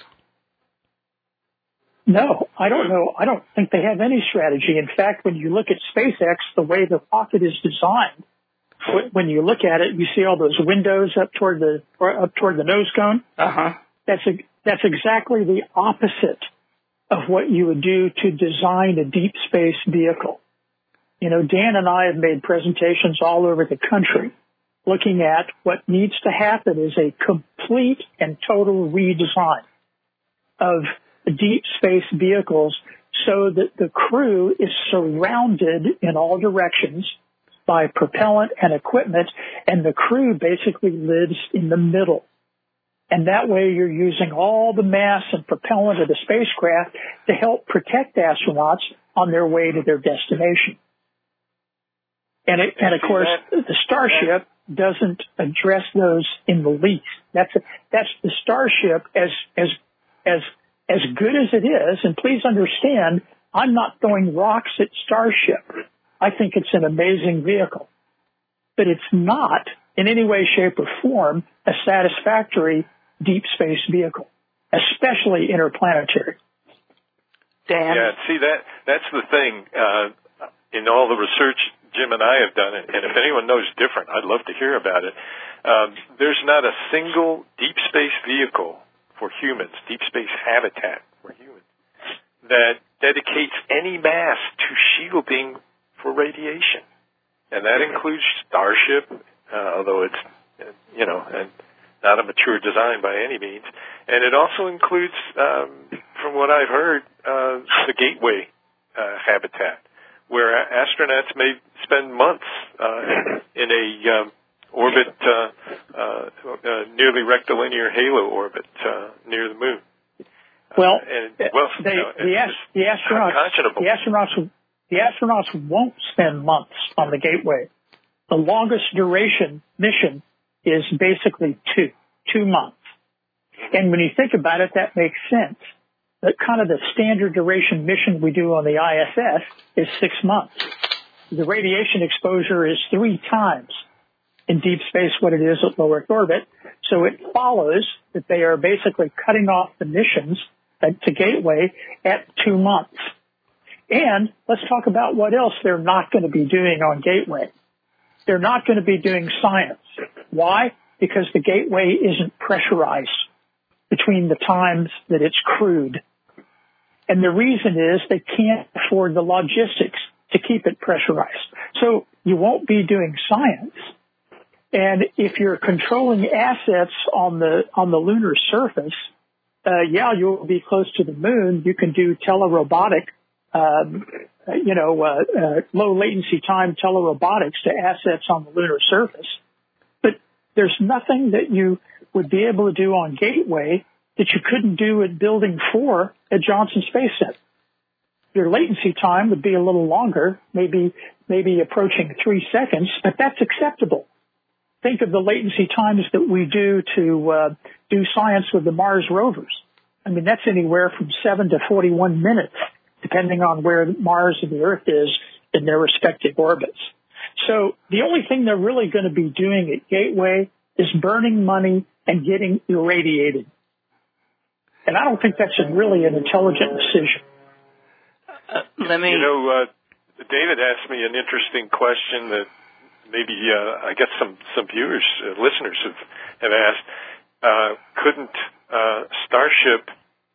No, I don't know. I don't think they have any strategy. In fact, when you look at SpaceX, the way the rocket is designed, when you look at it, you see all those windows up toward the up toward the nose cone. Uh-huh. That's a, that's exactly the opposite of what you would do to design a deep space vehicle. You know, Dan and I have made presentations all over the country looking at what needs to happen is a complete and total redesign of deep space vehicles so that the crew is surrounded in all directions by propellant and equipment, and the crew basically lives in the middle. And that way you're using all the mass and propellant of the spacecraft to help protect astronauts on their way to their destination. And, it, and of course, the Starship doesn't address those in the least. That's a, that's the Starship as as as as good as it is. And please understand, I'm not throwing rocks at Starship. I think it's an amazing vehicle, but it's not in any way, shape, or form a satisfactory deep space vehicle, especially interplanetary. Dan? Yeah, see, that that's the thing. Uh, in all the research Jim and I have done, and if anyone knows different, I'd love to hear about it. Um, there's not a single deep space vehicle for humans, deep space habitat for humans, that dedicates any mass to shielding for radiation. And that includes Starship, uh, although it's, uh, you know, and not a mature design by any means. And it also includes, um, from what I've heard, uh, the Gateway uh, habitat, where astronauts may spend months uh, in a um, orbit, uh, uh, uh, nearly rectilinear halo orbit uh, near the moon. Well, uh, and, well they, you know, the, ast- the astronauts, the astronauts, the astronauts won't spend months on the Gateway. The longest duration mission is basically two, two months. And when you think about it, that makes sense. That kind of the standard duration mission we do on the I S S is six months. The radiation exposure is three times in deep space what it is at low Earth orbit. So it follows that they are basically cutting off the missions to Gateway at two months. And let's talk about what else they're not going to be doing on Gateway. They're not going to be doing science. Why? Because the Gateway isn't pressurized between the times that it's crewed. And the reason is they can't afford the logistics to keep it pressurized. So you won't be doing science. And if you're controlling assets on the on the lunar surface, uh, yeah, you'll be close to the moon. You can do telerobotic, um, you know, uh, uh, low latency time telerobotics to assets on the lunar surface. But there's nothing that you would be able to do on Gateway that you couldn't do at Building four at Johnson Space Center. Your latency time would be a little longer, maybe maybe approaching three seconds, but that's acceptable. Think of the latency times that we do to uh, do science with the Mars rovers. I mean, that's anywhere from seven to forty-one minutes, depending on where Mars and the Earth is in their respective orbits. So the only thing they're really going to be doing at Gateway is burning money and getting irradiated. And I don't think that's a really an intelligent decision. Uh, let me... You know, uh, David asked me an interesting question that maybe uh, I guess some, some viewers, uh, listeners have, have asked. Uh, couldn't uh, Starship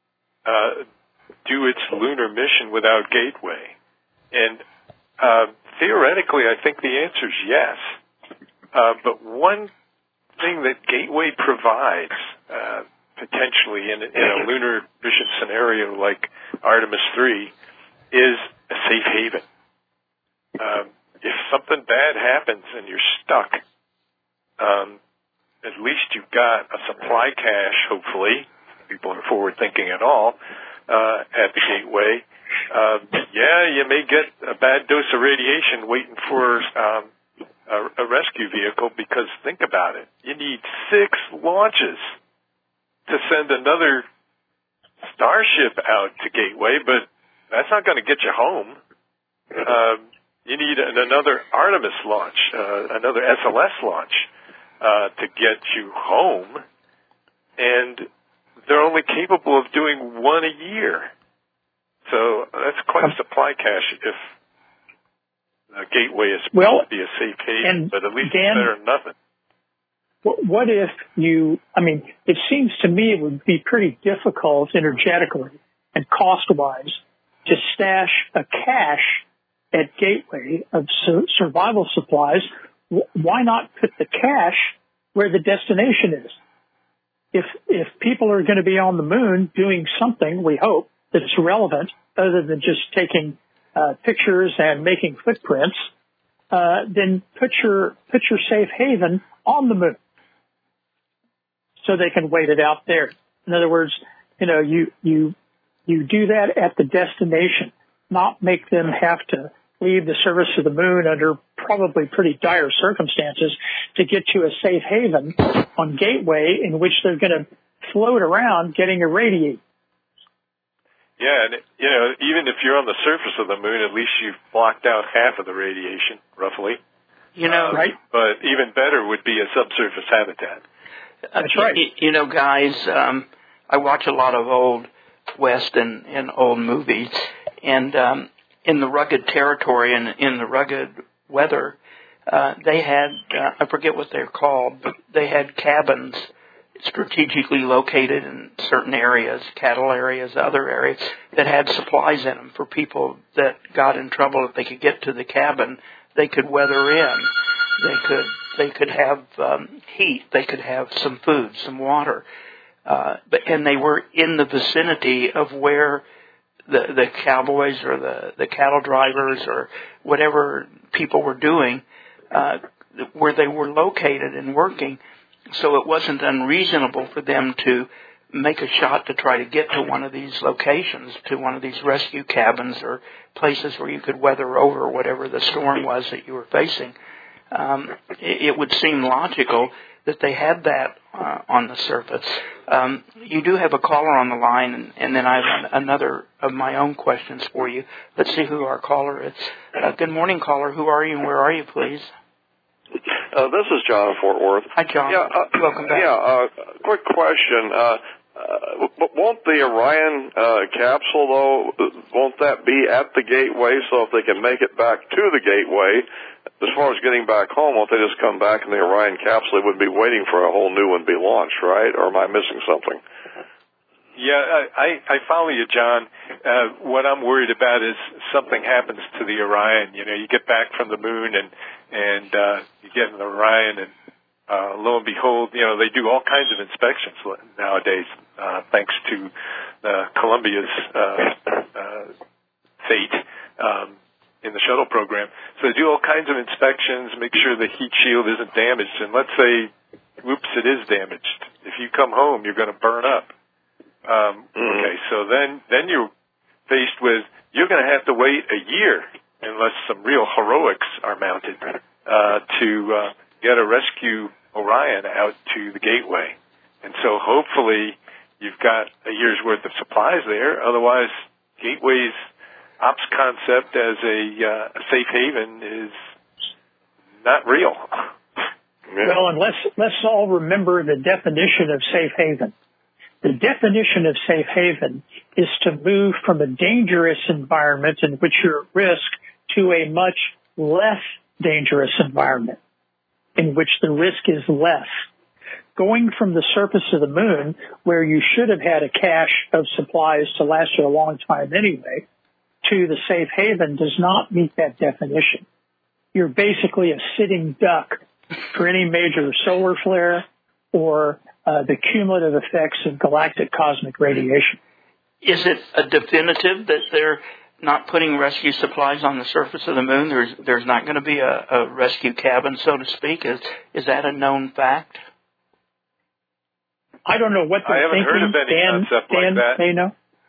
uh, do its lunar mission without Gateway? And uh, theoretically, I think the answer is yes. Uh, but one thing that Gateway provides, uh, potentially in, in a lunar mission scenario like Artemis three is a safe haven. Um, if something bad happens and you're stuck, um, at least you've got a supply cache, hopefully. People are forward thinking at all, uh, at the gateway. Uh, yeah, you may get a bad dose of radiation waiting for um, a, a rescue vehicle, because think about it. You need six launches to send another Starship out to Gateway, but that's not going to get you home. Um, you need an, another Artemis launch, uh, another S L S launch uh, to get you home, and they're only capable of doing one a year. So that's quite a supply cache if the Gateway is supposed well, to be a safe haven, but at least Dan, it's better than nothing. What if you, I mean, it seems to me it would be pretty difficult energetically and cost-wise to stash a cache at Gateway of su- survival supplies. Why not put the cache where the destination is? If if people are going to be on the moon doing something, we hope, that's relevant, other than just taking uh, pictures and making footprints, uh, then put your put your safe haven on the moon, so they can wait it out there. In other words, you know, you you you do that at the destination, not make them have to leave the surface of the moon under probably pretty dire circumstances to get to a safe haven on Gateway in which they're going to float around getting irradiated. Yeah, and, you know, even if you're on the surface of the moon, at least you've blocked out half of the radiation, roughly. You know, um, right? But even better would be a subsurface habitat. That's right. You, you know, guys, um, I watch a lot of old West and, and old movies, and um, in the rugged territory and in the rugged weather, uh, they had, uh, I forget what they're called, but they had cabins strategically located in certain areas, cattle areas, other areas, that had supplies in them for people that got in trouble. If they could get to the cabin, they could weather in. They could they could have um, heat. They could have some food, some water. Uh, but and they were in the vicinity of where the the cowboys or the, the cattle drivers or whatever people were doing, uh, where they were located and working. So it wasn't unreasonable for them to make a shot to try to get to one of these locations, to one of these rescue cabins or places where you could weather over whatever the storm was that you were facing. Um, it, it would seem logical that they had that uh, on the surface. Um, you do have a caller on the line, and, and then I have an, another of my own questions for you. Let's see who our caller is. Uh, good morning, caller. Who are you and where are you, please? Uh, this is John in Fort Worth. Hi, John. Yeah, uh, welcome back. Yeah, uh, quick question. Uh, uh, won't the Orion uh, capsule, though, won't that be at the Gateway? So if they can make it back to the Gateway, as far as getting back home, won't they just come back in the Orion capsule? They wouldn't be waiting for a whole new one to be launched, right? Or am I missing something? Yeah, I, I follow you, John. Uh, what I'm worried about is something happens to the Orion. You know, you get back from the moon and, and, uh, you get in the Orion and, uh, lo and behold, you know, they do all kinds of inspections nowadays, uh, thanks to, uh, Columbia's, uh, uh, fate, um, in the shuttle program. So they do all kinds of inspections, make sure the heat shield isn't damaged. And let's say, whoops, it is damaged. If you come home, you're going to burn up. Um, okay, so then, then you're faced with, you're going to have to wait a year unless some real heroics are mounted, uh, to, uh, get a rescue Orion out to the Gateway. And so hopefully you've got a year's worth of supplies there. Otherwise, Gateway's ops concept as a, uh, a safe haven is not real. Well, and let's, let's all remember the definition of safe haven. The definition of safe haven is to move from a dangerous environment in which you're at risk to a much less dangerous environment in which the risk is less. Going from the surface of the moon, where you should have had a cache of supplies to last you a long time anyway, to the safe haven does not meet that definition. You're basically a sitting duck for any major solar flare or uh, the cumulative effects of galactic cosmic radiation. Is it a definitive that they're not putting rescue supplies on the surface of the moon? There's there's not going to be a, a rescue cabin, so to speak. Is is that a known fact? I don't know what they're I haven't thinking. heard of any Dan, concept Dan like that. may know.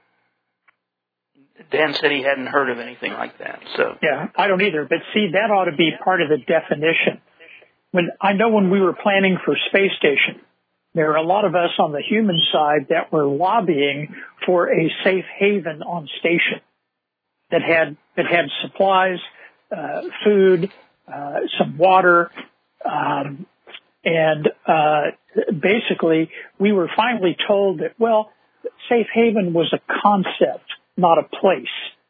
Dan said he hadn't heard of anything like that. So Yeah, I don't either. But see, that ought to be part of the definition. When I know when we were planning for space station, there are a lot of us on the human side that were lobbying for a safe haven on station that had that had supplies, uh, food, uh, some water, um, and uh, basically we were finally told that, well, safe haven was a concept, not a place.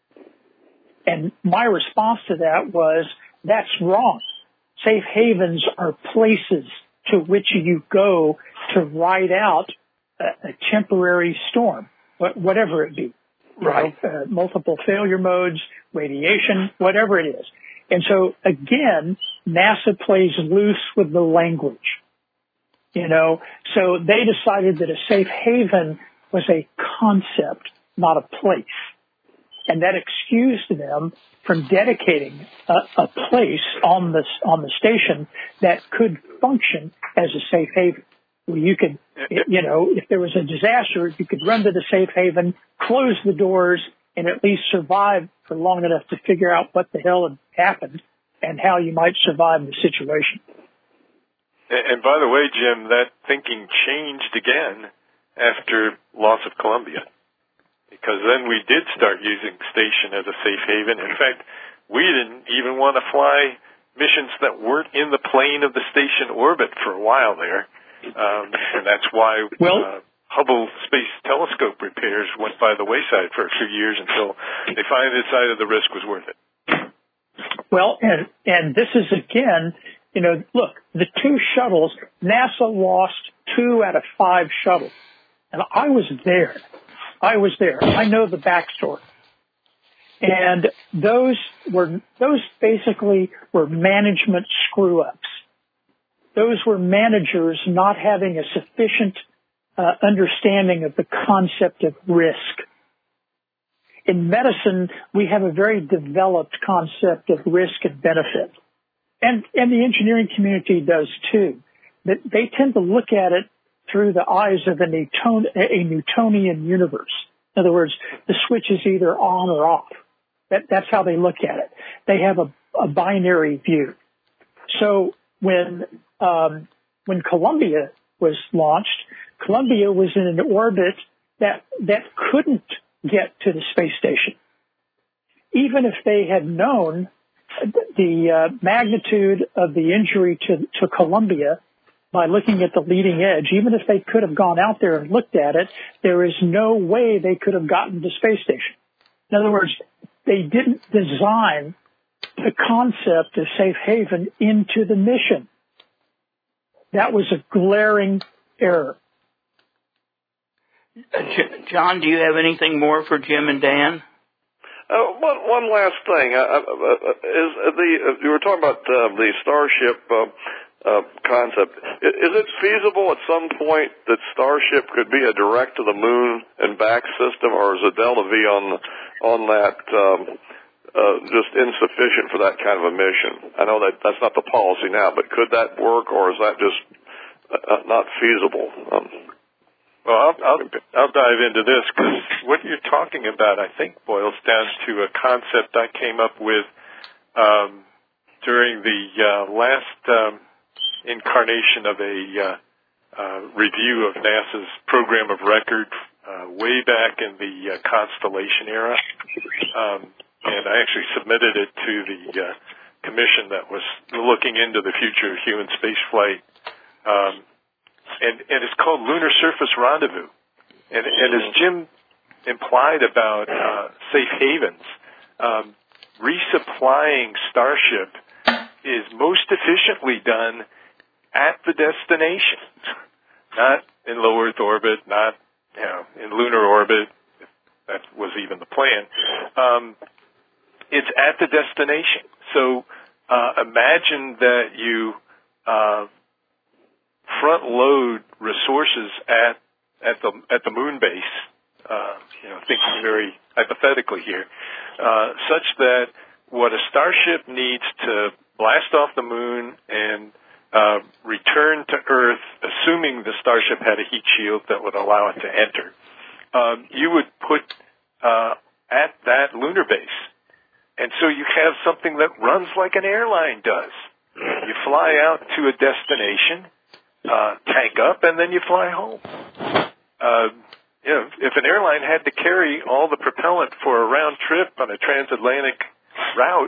And my response to that was, that's wrong. Safe havens are places to which you go to ride out a, a temporary storm, whatever it be. Right. You know, uh, multiple failure modes, radiation, whatever it is. And so, again, NASA plays loose with the language. You know, so they decided that a safe haven was a concept, not a place. And that excused them from dedicating a, a place on the, on the station that could function as a safe haven. Where you could, you know, if there was a disaster, you could run to the safe haven, close the doors, and at least survive for long enough to figure out what the hell had happened and how you might survive the situation. And by the way, Jim, that thinking changed again after loss of Columbia, because then we did start using station as a safe haven. In fact, we didn't even want to fly missions that weren't in the plane of the station orbit for a while there. Um, and that's why well, uh, Hubble Space Telescope repairs went by the wayside for a few years until they finally decided the risk was worth it. Well, and, and this is again, you know, look, the two shuttles, NASA lost two out of five shuttles. And I was there. I was there. I know the backstory. And those were, those basically were management screw-ups. Those were managers not having a sufficient uh, understanding of the concept of risk. In medicine, we have a very developed concept of risk and benefit. And, and the engineering community does too. That they tend to look at it through the eyes of a, Newton, a Newtonian universe. In other words, the switch is either on or off. That, that's how they look at it. They have a, a binary view. So when um, when Columbia was launched, Columbia was in an orbit that that couldn't get to the space station. Even if they had known the uh, magnitude of the injury to, to Columbia by looking at the leading edge, even if they could have gone out there and looked at it, there is no way they could have gotten to space station. In other words, they didn't design the concept of safe haven into the mission. That was a glaring error. Uh, John, do you have anything more for Jim and Dan? Uh, one, one last thing. Uh, uh, is the uh, you were talking about uh, the Starship uh, uh, concept. Is it feasible at some point that Starship could be a direct to the moon and back system, or is a Delta V on on that um, uh, just insufficient for that kind of a mission? I know that that's not the policy now, but could that work, or is that just uh, not feasible? Um, Well, I'll, I'll, I'll dive into this, because what you're talking about, I think, boils down to a concept I came up with um, during the uh, last um, incarnation of a uh, uh, review of NASA's program of record uh, way back in the uh, Constellation era. Um, and I actually submitted it to the uh, commission that was looking into the future of human spaceflight. Um, And, and it's called Lunar Surface Rendezvous. And, and as Jim implied about uh, safe havens, um, resupplying Starship is most efficiently done at the destination, not in low Earth orbit, not you know in lunar orbit, if that was even the plan. Um, it's at the destination. So uh, imagine that you uh, front load resources at at the at the moon base, uh, you know, thinking very hypothetically here, uh, such that what a starship needs to blast off the moon and uh, return to Earth, assuming the starship had a heat shield that would allow it to enter, um, you would put uh, at that lunar base. And so you have something that runs like an airline does. You fly out to a destination, uh, tank up, and then you fly home. Uh, you know, if an airline had to carry all the propellant for a round trip on a transatlantic route,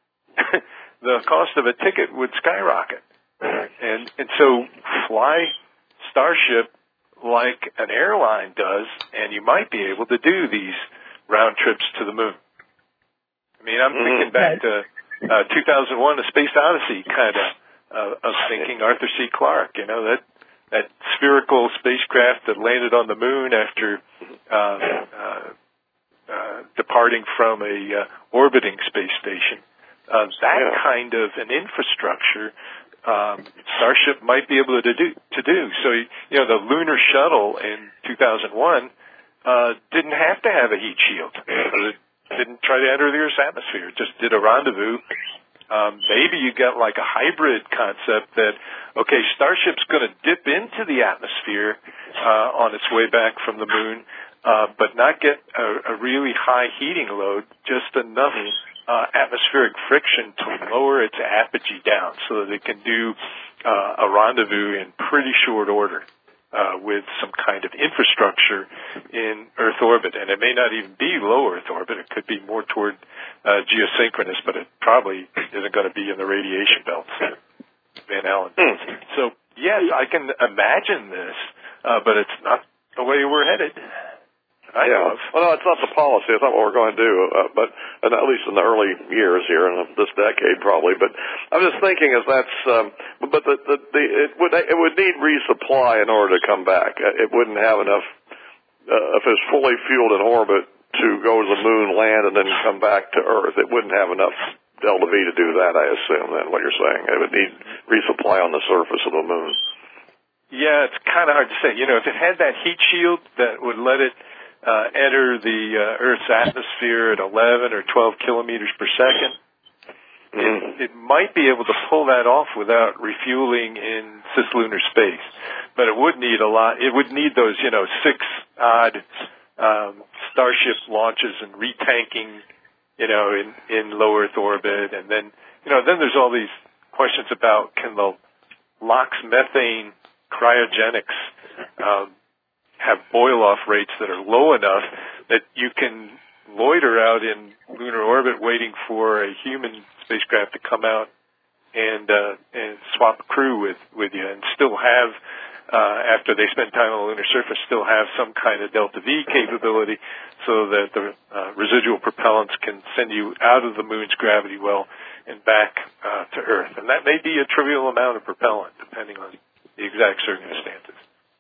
the cost of a ticket would skyrocket. And and so fly Starship like an airline does, and you might be able to do these round trips to the moon. I mean, I'm thinking back to uh, two thousand one, A Space Odyssey kind of uh, of thinking. Arthur C. Clarke, you know, that that spherical spacecraft that landed on the moon after uh, uh, uh, departing from a uh, orbiting space station. Uh, that yeah. kind of an infrastructure, um, Starship might be able to do. To do so, you know, the lunar shuttle in two thousand one uh, didn't have to have a heat shield. It didn't try to enter the Earth's atmosphere. It just did a rendezvous. Um, maybe you get like a hybrid concept that, okay, Starship's going to dip into the atmosphere uh, on its way back from the moon, uh, but not get a, a really high heating load, just enough uh, atmospheric friction to lower its apogee down so that it can do uh, a rendezvous in pretty short order uh, with some kind of infrastructure in Earth orbit. And it may not even be low Earth orbit. It could be more toward uh, geosynchronous, but it probably isn't going to be in the radiation belts that Van Allen does. So, yes, I can imagine this, uh, but it's not the way we're headed. I yeah. know of. Well, no, it's not the policy. It's not what we're going to do, uh, but and at least in the early years here, in this decade probably. But I'm just thinking is that's, um, but the, the, the it would it would need resupply in order to come back. It wouldn't have enough uh, if it's fully fueled in orbit to go to the moon, land, and then come back to Earth. It wouldn't have enough delta V to do that, I assume. Then what you're saying, it would need resupply on the surface of the moon. Yeah, it's kind of hard to say. You know, if it had that heat shield that would let it Uh, enter the uh, Earth's atmosphere at eleven or twelve kilometers per second, mm. it, it might be able to pull that off without refueling in cislunar space. But it would need a lot. It would need those, you know, six odd um, Starship launches and retanking, you know, in, in low Earth orbit, and then, you know, then there's all these questions about can the LOX methane cryogenics um, have boil-off rates that are low enough that you can loiter out in lunar orbit waiting for a human spacecraft to come out and uh, and swap a crew with, with you and still have, uh, after they spend time on the lunar surface, still have some kind of delta V capability so that the uh, residual propellants can send you out of the moon's gravity well and back uh, to Earth. And that may be a trivial amount of propellant, depending on the exact circumstances.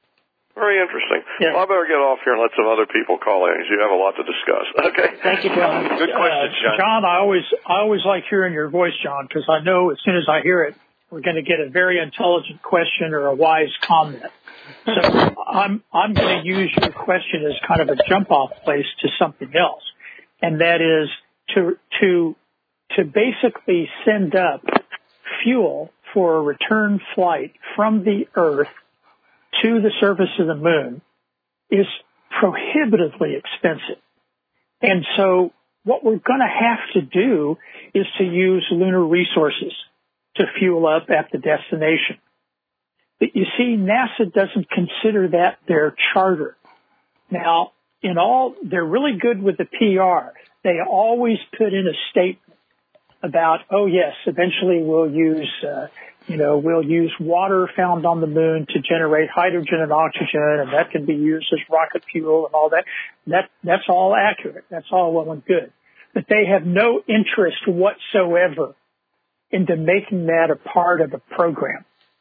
Very interesting. Yeah. Well, I better get off here and let some other people call in because you have a lot to discuss. Okay. Thank you, John. Good question, John. Uh, John, I always, I always like hearing your voice, John, because I know as soon as I hear it, we're going to get a very intelligent question or a wise comment. So I'm, I'm going to use your question as kind of a jump-off place to something else, and that is to, to, to basically send up fuel for a return flight from the Earth to the surface of the moon is prohibitively expensive. And so what we're going to have to do is to use lunar resources to fuel up at the destination. But you see, NASA doesn't consider that their charter. Now, in all, they're really good with the P R. They always put in a statement about, oh yes, eventually we'll use, uh, you know, we'll use water found on the moon to generate hydrogen and oxygen, and that can be used as rocket fuel and all that. That, that's all accurate. That's all well and good. But they have no interest whatsoever into making that a part of the program.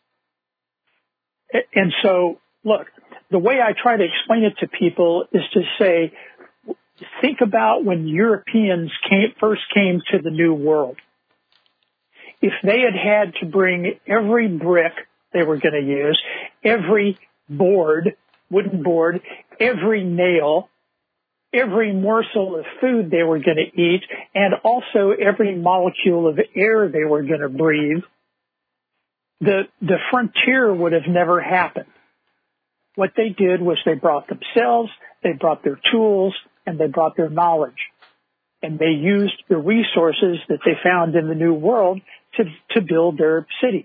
And so, look, the way I try to explain it to people is to say, think about when Europeans came, first came to the New World. If they had had to bring every brick they were going to use, every board, wooden board, every nail, every morsel of food they were going to eat, and also every molecule of air they were going to breathe, the, the frontier would have never happened. What they did was they brought themselves, they brought their tools, and they brought their knowledge. And they used the resources that they found in the New World to, to build their cities.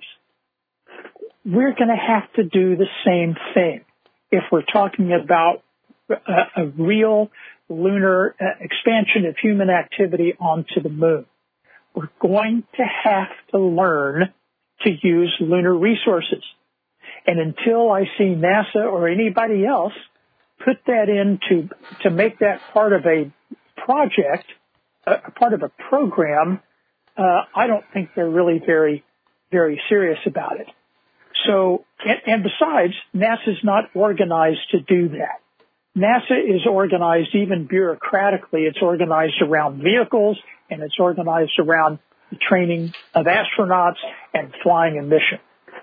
We're going to have to do the same thing if we're talking about a, a real lunar uh, expansion of human activity onto the moon. We're going to have to learn to use lunar resources. And until I see NASA or anybody else put that in to, to make that part of a project, a part of a program, uh, I don't think they're really very, very serious about it. So, and, and besides, NASA's not organized to do that. NASA is organized even bureaucratically. It's organized around vehicles, and it's organized around the training of astronauts and flying a mission.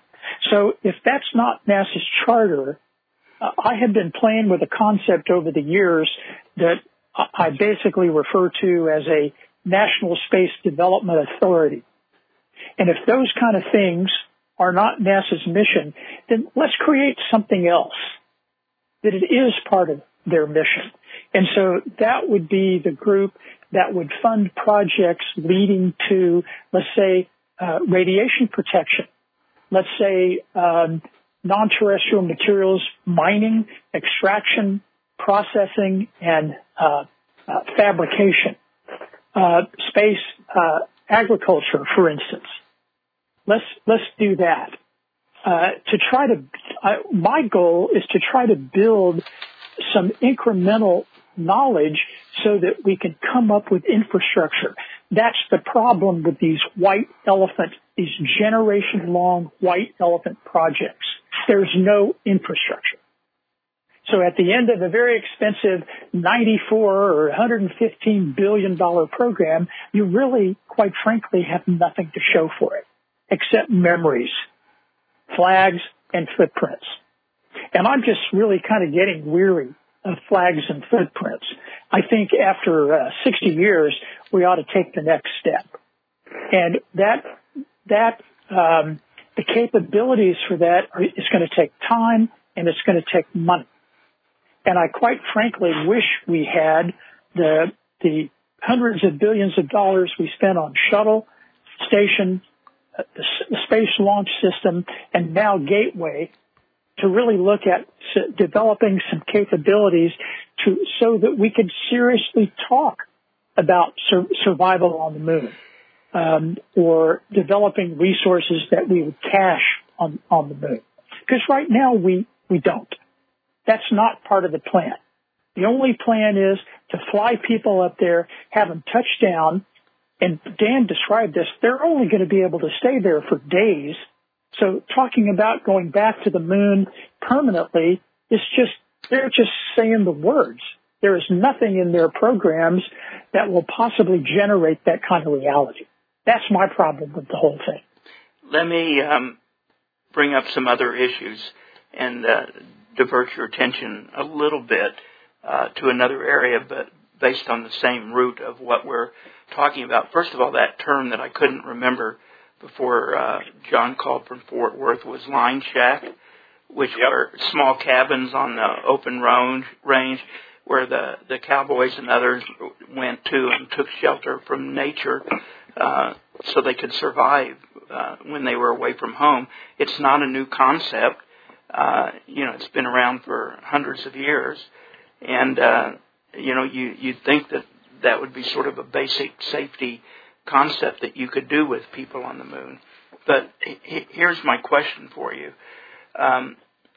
So if that's not NASA's charter, uh, I have been playing with a concept over the years that I basically refer to as a National Space Development Authority. And if those kind of things are not NASA's mission, then let's create something else that it is part of their mission. And so that would be the group that would fund projects leading to, let's say, uh, radiation protection. Let's say um, non-terrestrial materials mining, extraction, processing, and uh, uh, fabrication. Uh, space uh, agriculture, for instance. Let's let's do that. Uh, to try to, uh, my goal is to try to build some incremental knowledge so that we can come up with infrastructure. That's the problem with these white elephant, these generation-long white elephant projects. There's no infrastructure. So at the end of a very expensive ninety-four or one hundred fifteen billion dollars program, you really, quite frankly, have nothing to show for it except memories, flags, and footprints. And I'm just really kind of getting weary of flags and footprints. I think after uh, sixty years, we ought to take the next step. And that, that, um, the capabilities for that are, is going to take time and it's going to take money. And I quite frankly wish we had the, the hundreds of billions of dollars we spent on shuttle, station, uh, the, the space launch system, and now Gateway to really look at s- developing some capabilities to, so that we could seriously talk about sur- survival on the moon, um, or developing resources that we would cache on, on the moon. Because right now we, we don't. That's not part of the plan. The only plan is to fly people up there, have them touch down, and Dan described this, they're only going to be able to stay there for days. So talking about going back to the moon permanently is just, they're just saying the words. There is nothing in their programs that will possibly generate that kind of reality. That's my problem with the whole thing. Let me um, bring up some other issues and uh, divert your attention a little bit uh, to another area, but based on the same root of what we're talking about. First of all, that term that I couldn't remember before uh, John called from Fort Worth was line shack, which yep. were small cabins on the open range where the, the cowboys and others went to and took shelter from nature uh, so they could survive uh, when they were away from home. It's not a new concept. Uh, you know, it's been around for hundreds of years. And, uh, you know, you, you'd think that that would be sort of a basic safety concept that you could do with people on the moon. But he, here's my question for you. Um,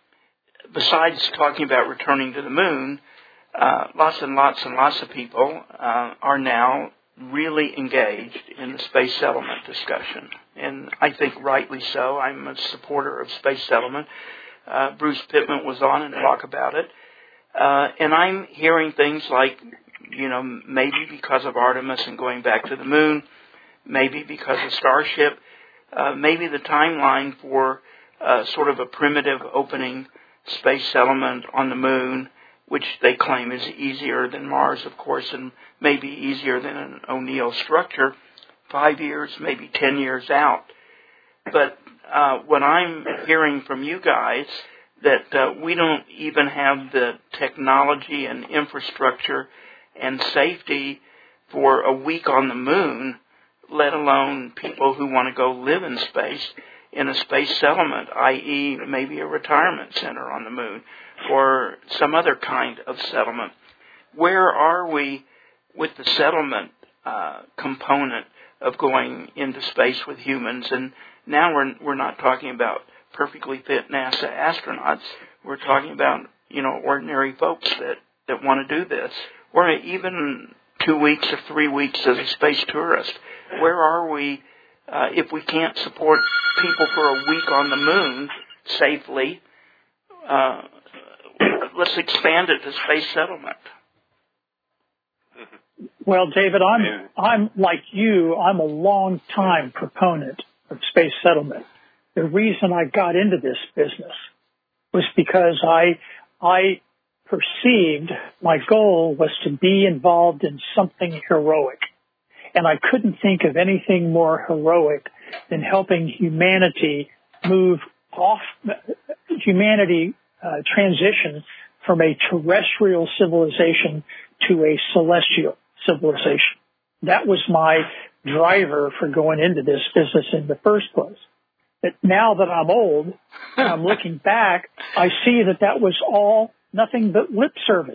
besides talking about returning to the moon, uh, lots and lots and lots of people uh, are now really engaged in the space settlement discussion. And I think rightly so. I'm a supporter of space settlement. Uh, Bruce Pittman was on and talked about it. Uh, and I'm hearing things like, you know, maybe because of Artemis and going back to the moon, maybe because of Starship, uh, maybe the timeline for uh, sort of a primitive opening space settlement on the moon, which they claim is easier than Mars, of course, and maybe easier than an O'Neill structure, five years, maybe ten years out. But uh, what I'm hearing from you guys, that uh, we don't even have the technology and infrastructure and safety for a week on the moon, let alone people who want to go live in space in a space settlement, that is maybe a retirement center on the moon or some other kind of settlement. Where are we with the settlement uh, component of going into space with humans? And now we're we're not talking about perfectly fit NASA astronauts. We're talking about, you know, ordinary folks that, that want to do this. Or even two weeks or three weeks as a space tourist. Where are we uh, if we can't support people for a week on the moon safely? Uh, let's expand it to space settlement. Well, David, I'm I'm like you. I'm a long time proponent of space settlement. The reason I got into this business was because I I perceived my goal was to be involved in something heroic. And I couldn't think of anything more heroic than helping humanity move off, humanity uh, transition from a terrestrial civilization to a celestial civilization. That was my driver for going into this business in the first place. But now that I'm old, and I'm looking back, I see that that was all nothing but lip service.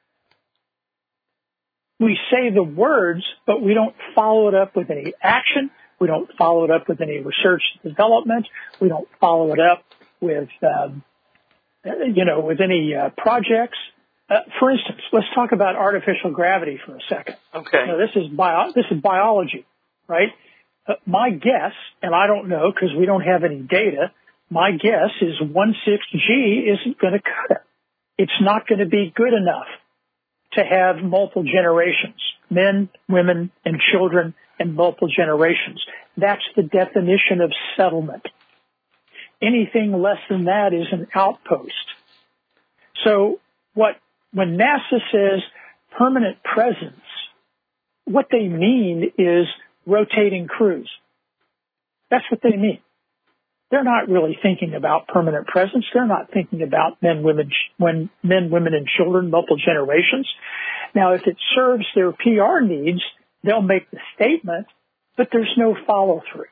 We say the words, but we don't follow it up with any action. We don't follow it up with any research and development. We don't follow it up with, um, you know, with any uh, projects. Uh, for instance, let's talk about artificial gravity for a second. Okay. Now, this is bio- this is biology, right? Uh, my guess, and I don't know because we don't have any data, my guess is one sixth G isn't going to cut it. It's not going to be good enough to have multiple generations, men, women, and children, and multiple generations. That's the definition of settlement. Anything less than that is an outpost. So what, when NASA says permanent presence, what they mean is rotating crews. That's what they mean. They're not really thinking about permanent presence. They're not thinking about men, women, when men, women, and children, multiple generations. Now, if it serves their P R needs, they'll make the statement, but there's no follow-through.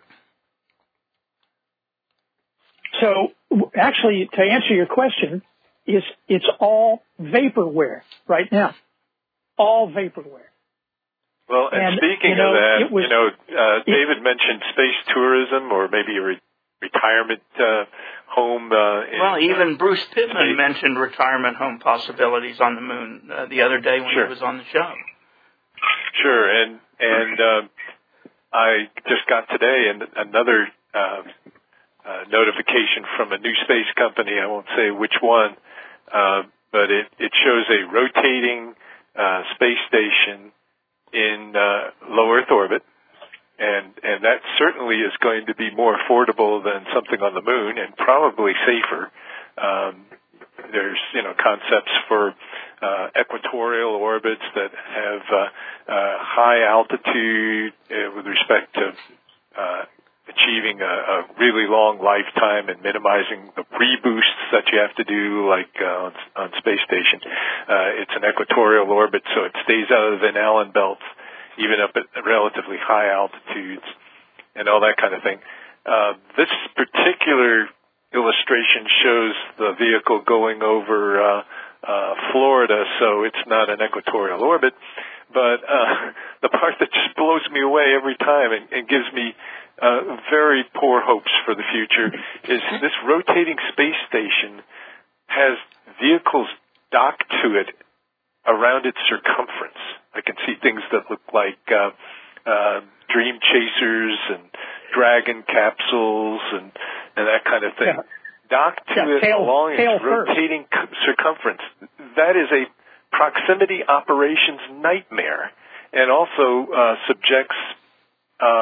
So, actually, to answer your question, is it's all vaporware right now. All vaporware. Well, and, and speaking you know, of that, was, you know, uh, it, David mentioned space tourism or maybe a re- retirement uh, home. Uh, in, well, even uh, Bruce Pittman space. mentioned retirement home possibilities on the moon uh, the other day when sure. he was on the show. Sure, and and uh, I just got today an, another uh, uh, notification from a new space company. I won't say which one, uh, but it, it shows a rotating uh, space station in uh, low Earth orbit, and and that certainly is going to be more affordable than something on the moon, and probably safer. Um, there's you know concepts for uh, equatorial orbits that have uh, uh, high altitude uh, with respect to uh, achieving a, a really long lifetime and minimizing the reboosts that you have to do, like uh, on, on space station. Uh, it's an equatorial orbit, so it stays out of the Van Allen belts, even up at relatively high altitudes, and all that kind of thing. Uh, this particular illustration shows the vehicle going over uh, uh, Florida, so it's not an equatorial orbit. But uh, the part that just blows me away every time and, and gives me uh, very poor hopes for the future is this rotating space station has vehicles docked to it around its circumference. I can see things that look like uh, uh, Dream Chasers and Dragon capsules and, and that kind of thing. Yeah. Docked to yeah, it tail, along tail its rotating circumference. That is a proximity operations nightmare, and also uh, subjects um,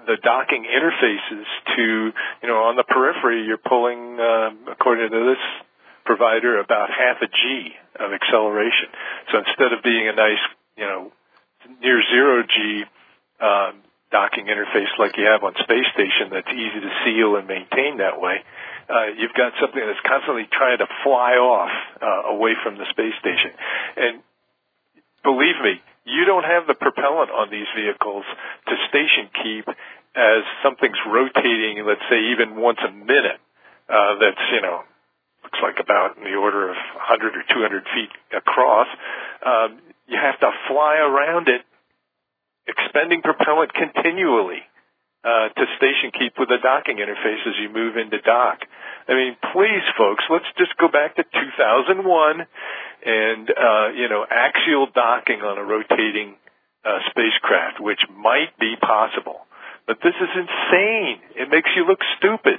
the docking interfaces to, you know, on the periphery, you're pulling, um, according to this provider, about half a G of acceleration. So instead of being a nice, you know, near zero G um, docking interface like you have on space station that's easy to seal and maintain that way, uh, you've got something that's constantly trying to fly off uh, away from the space station. And believe me, you don't have the propellant on these vehicles to station keep as something's rotating, let's say, even once a minute. Uh, that's, you know, looks like about in the order of one hundred or two hundred feet across. Um, you have to fly around it, expending propellant continually uh, to station keep with the docking interface as you move into dock. I mean, please, folks, let's just go back to two thousand one and, uh, you know, axial docking on a rotating uh, spacecraft, which might be possible. But this is insane. It makes you look stupid.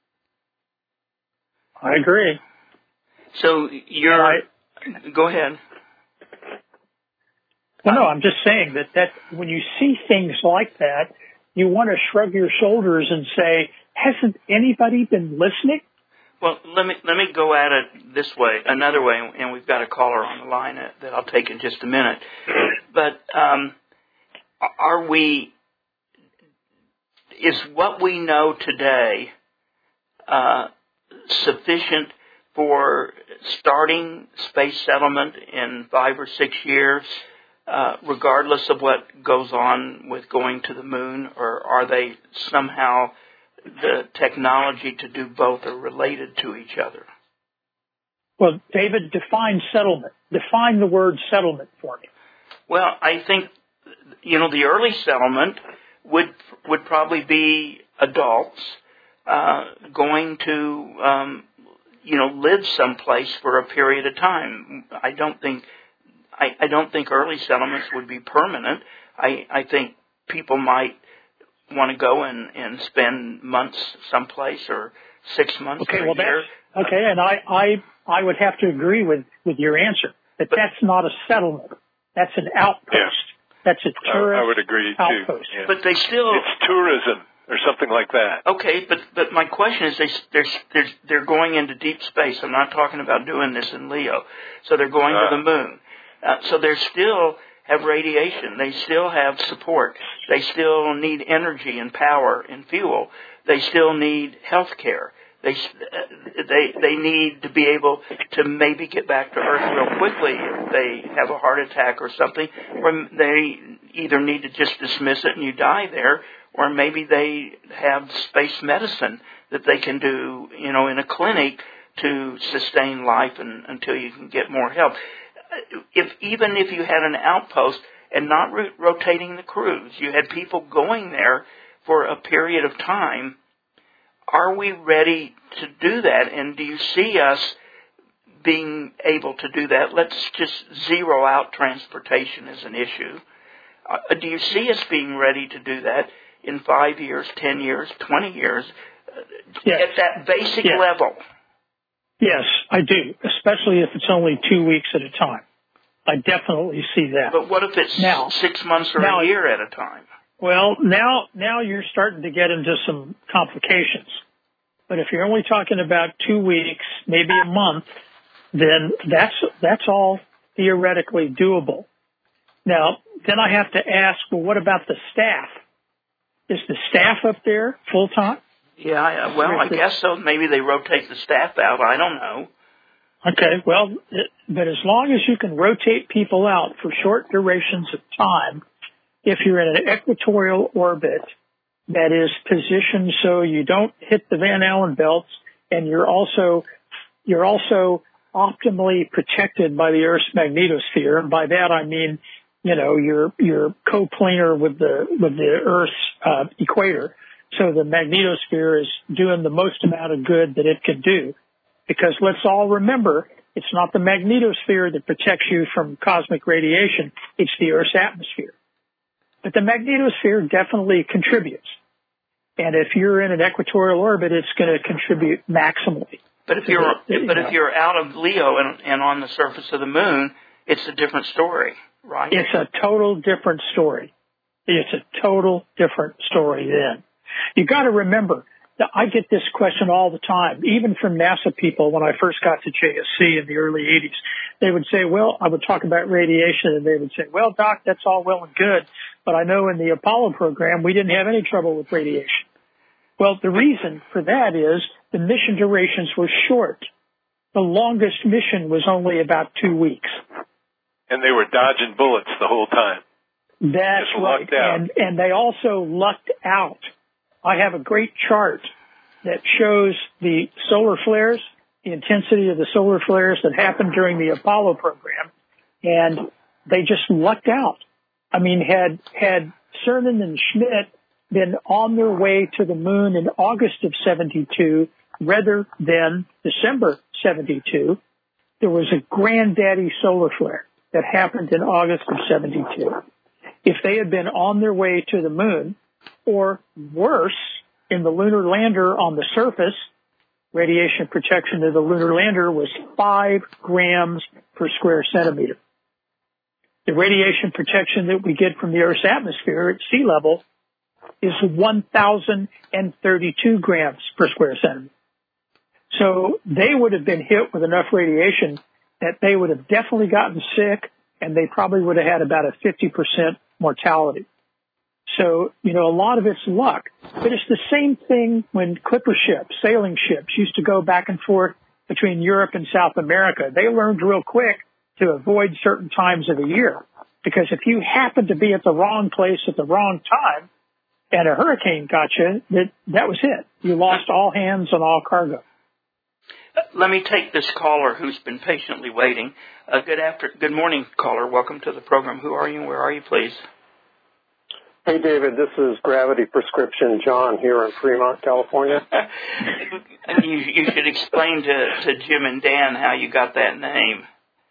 I agree. So you're... I, go ahead. Well, no, I'm just saying that, that when you see things like that, you want to shrug your shoulders and say, hasn't anybody been listening? Well, let me let me go at it this way, another way, and we've got a caller on the line that I'll take in just a minute. But um, are we, is what we know today uh, sufficient for starting space settlement in five or six years, uh, regardless of what goes on with going to the moon, or are they somehow the technology to do both are related to each other? Well, David, define settlement. Define the word settlement for me. Well, I think, you know, the early settlement would would probably be adults uh, going to, um, you know, live someplace for a period of time. I don't think I, I don't think early settlements would be permanent. I, I think people might want to go and, and spend months someplace or six months okay, or well a year. Okay, and I, I, I would have to agree with, with your answer, that but that's not a settlement. That's an outpost. Yeah. That's a tourist I would agree outpost. Too. Yeah. But they still... It's tourism or something like that. Okay, but, but my question is they, they're, they're, they're going into deep space. I'm not talking about doing this in Leo. So they're going uh, to the moon. Uh, so they're still... have radiation. They still have support. They still need energy and power and fuel. They still need health care. They, they, they need to be able to maybe get back to Earth real quickly if they have a heart attack or something, or they either need to just dismiss it and you die there, or maybe they have space medicine that they can do, you know, in a clinic to sustain life and, until you can get more help. If even if you had an outpost and not ro- rotating the crews, you had people going there for a period of time, are we ready to do that? And do you see us being able to do that? Let's just zero out transportation as an issue. Uh, do you see us being ready to do that in five years, ten years, twenty years, uh, yes. at that basic yes. level? Yes, I do, especially if it's only two weeks at a time. I definitely see that. But what if it's now, six months or now, a year at a time? Well, now now you're starting to get into some complications. But if you're only talking about two weeks, maybe a month, then that's that's all theoretically doable. Now, then I have to ask, well, what about the staff? Is the staff up there full time? Yeah, well, I guess so. Maybe they rotate the staff out. I don't know. Okay, well, but as long as you can rotate people out for short durations of time, if you're in an equatorial orbit that is positioned so you don't hit the Van Allen belts, and you're also you're also optimally protected by the Earth's magnetosphere, and by that I mean, you know, you're you're coplanar with the with the Earth's uh, equator. So the magnetosphere is doing the most amount of good that it can do. Because let's all remember, it's not the magnetosphere that protects you from cosmic radiation, it's the Earth's atmosphere. But the magnetosphere definitely contributes. And if you're in an equatorial orbit, it's going to contribute maximally. But if you're you but know, if you're out of Leo and, and on the surface of the moon, it's a different story, right? It's a total different story. It's a total different story then. You got to remember that I get this question all the time, even from NASA people when I first got to J S C in the early eighties. They would say, well, I would talk about radiation, and they would say, well, Doc, that's all well and good, but I know in the Apollo program we didn't have any trouble with radiation. Well, the reason for that is the mission durations were short. The longest mission was only about two weeks. And they were dodging bullets the whole time. That's right. And, and they also lucked out. I have a great chart that shows the solar flares, the intensity of the solar flares that happened during the Apollo program, and they just lucked out. I mean, had, had Cernan and Schmidt been on their way to the moon in August of seventy-two rather than December seventy-two, there was a granddaddy solar flare that happened in August of seventy-two. If they had been on their way to the moon, or worse, in the lunar lander on the surface, radiation protection of the lunar lander was five grams per square centimeter. The radiation protection that we get from the Earth's atmosphere at sea level is one thousand thirty-two grams per square centimeter. So they would have been hit with enough radiation that they would have definitely gotten sick, and they probably would have had about a fifty percent mortality. So, you know, a lot of it's luck. But it's the same thing when clipper ships, sailing ships, used to go back and forth between Europe and South America. They learned real quick to avoid certain times of the year. Because if you happened to be at the wrong place at the wrong time, and a hurricane got you, that, that was it. You lost all hands and all cargo. Let me take this caller who's been patiently waiting. Uh, good after, good morning, caller. Welcome to the program. Who are you and where are you, please? Hey, David. This is Gravity Prescription John here in Fremont, California. you, you should explain to, to Jim and Dan how you got that name.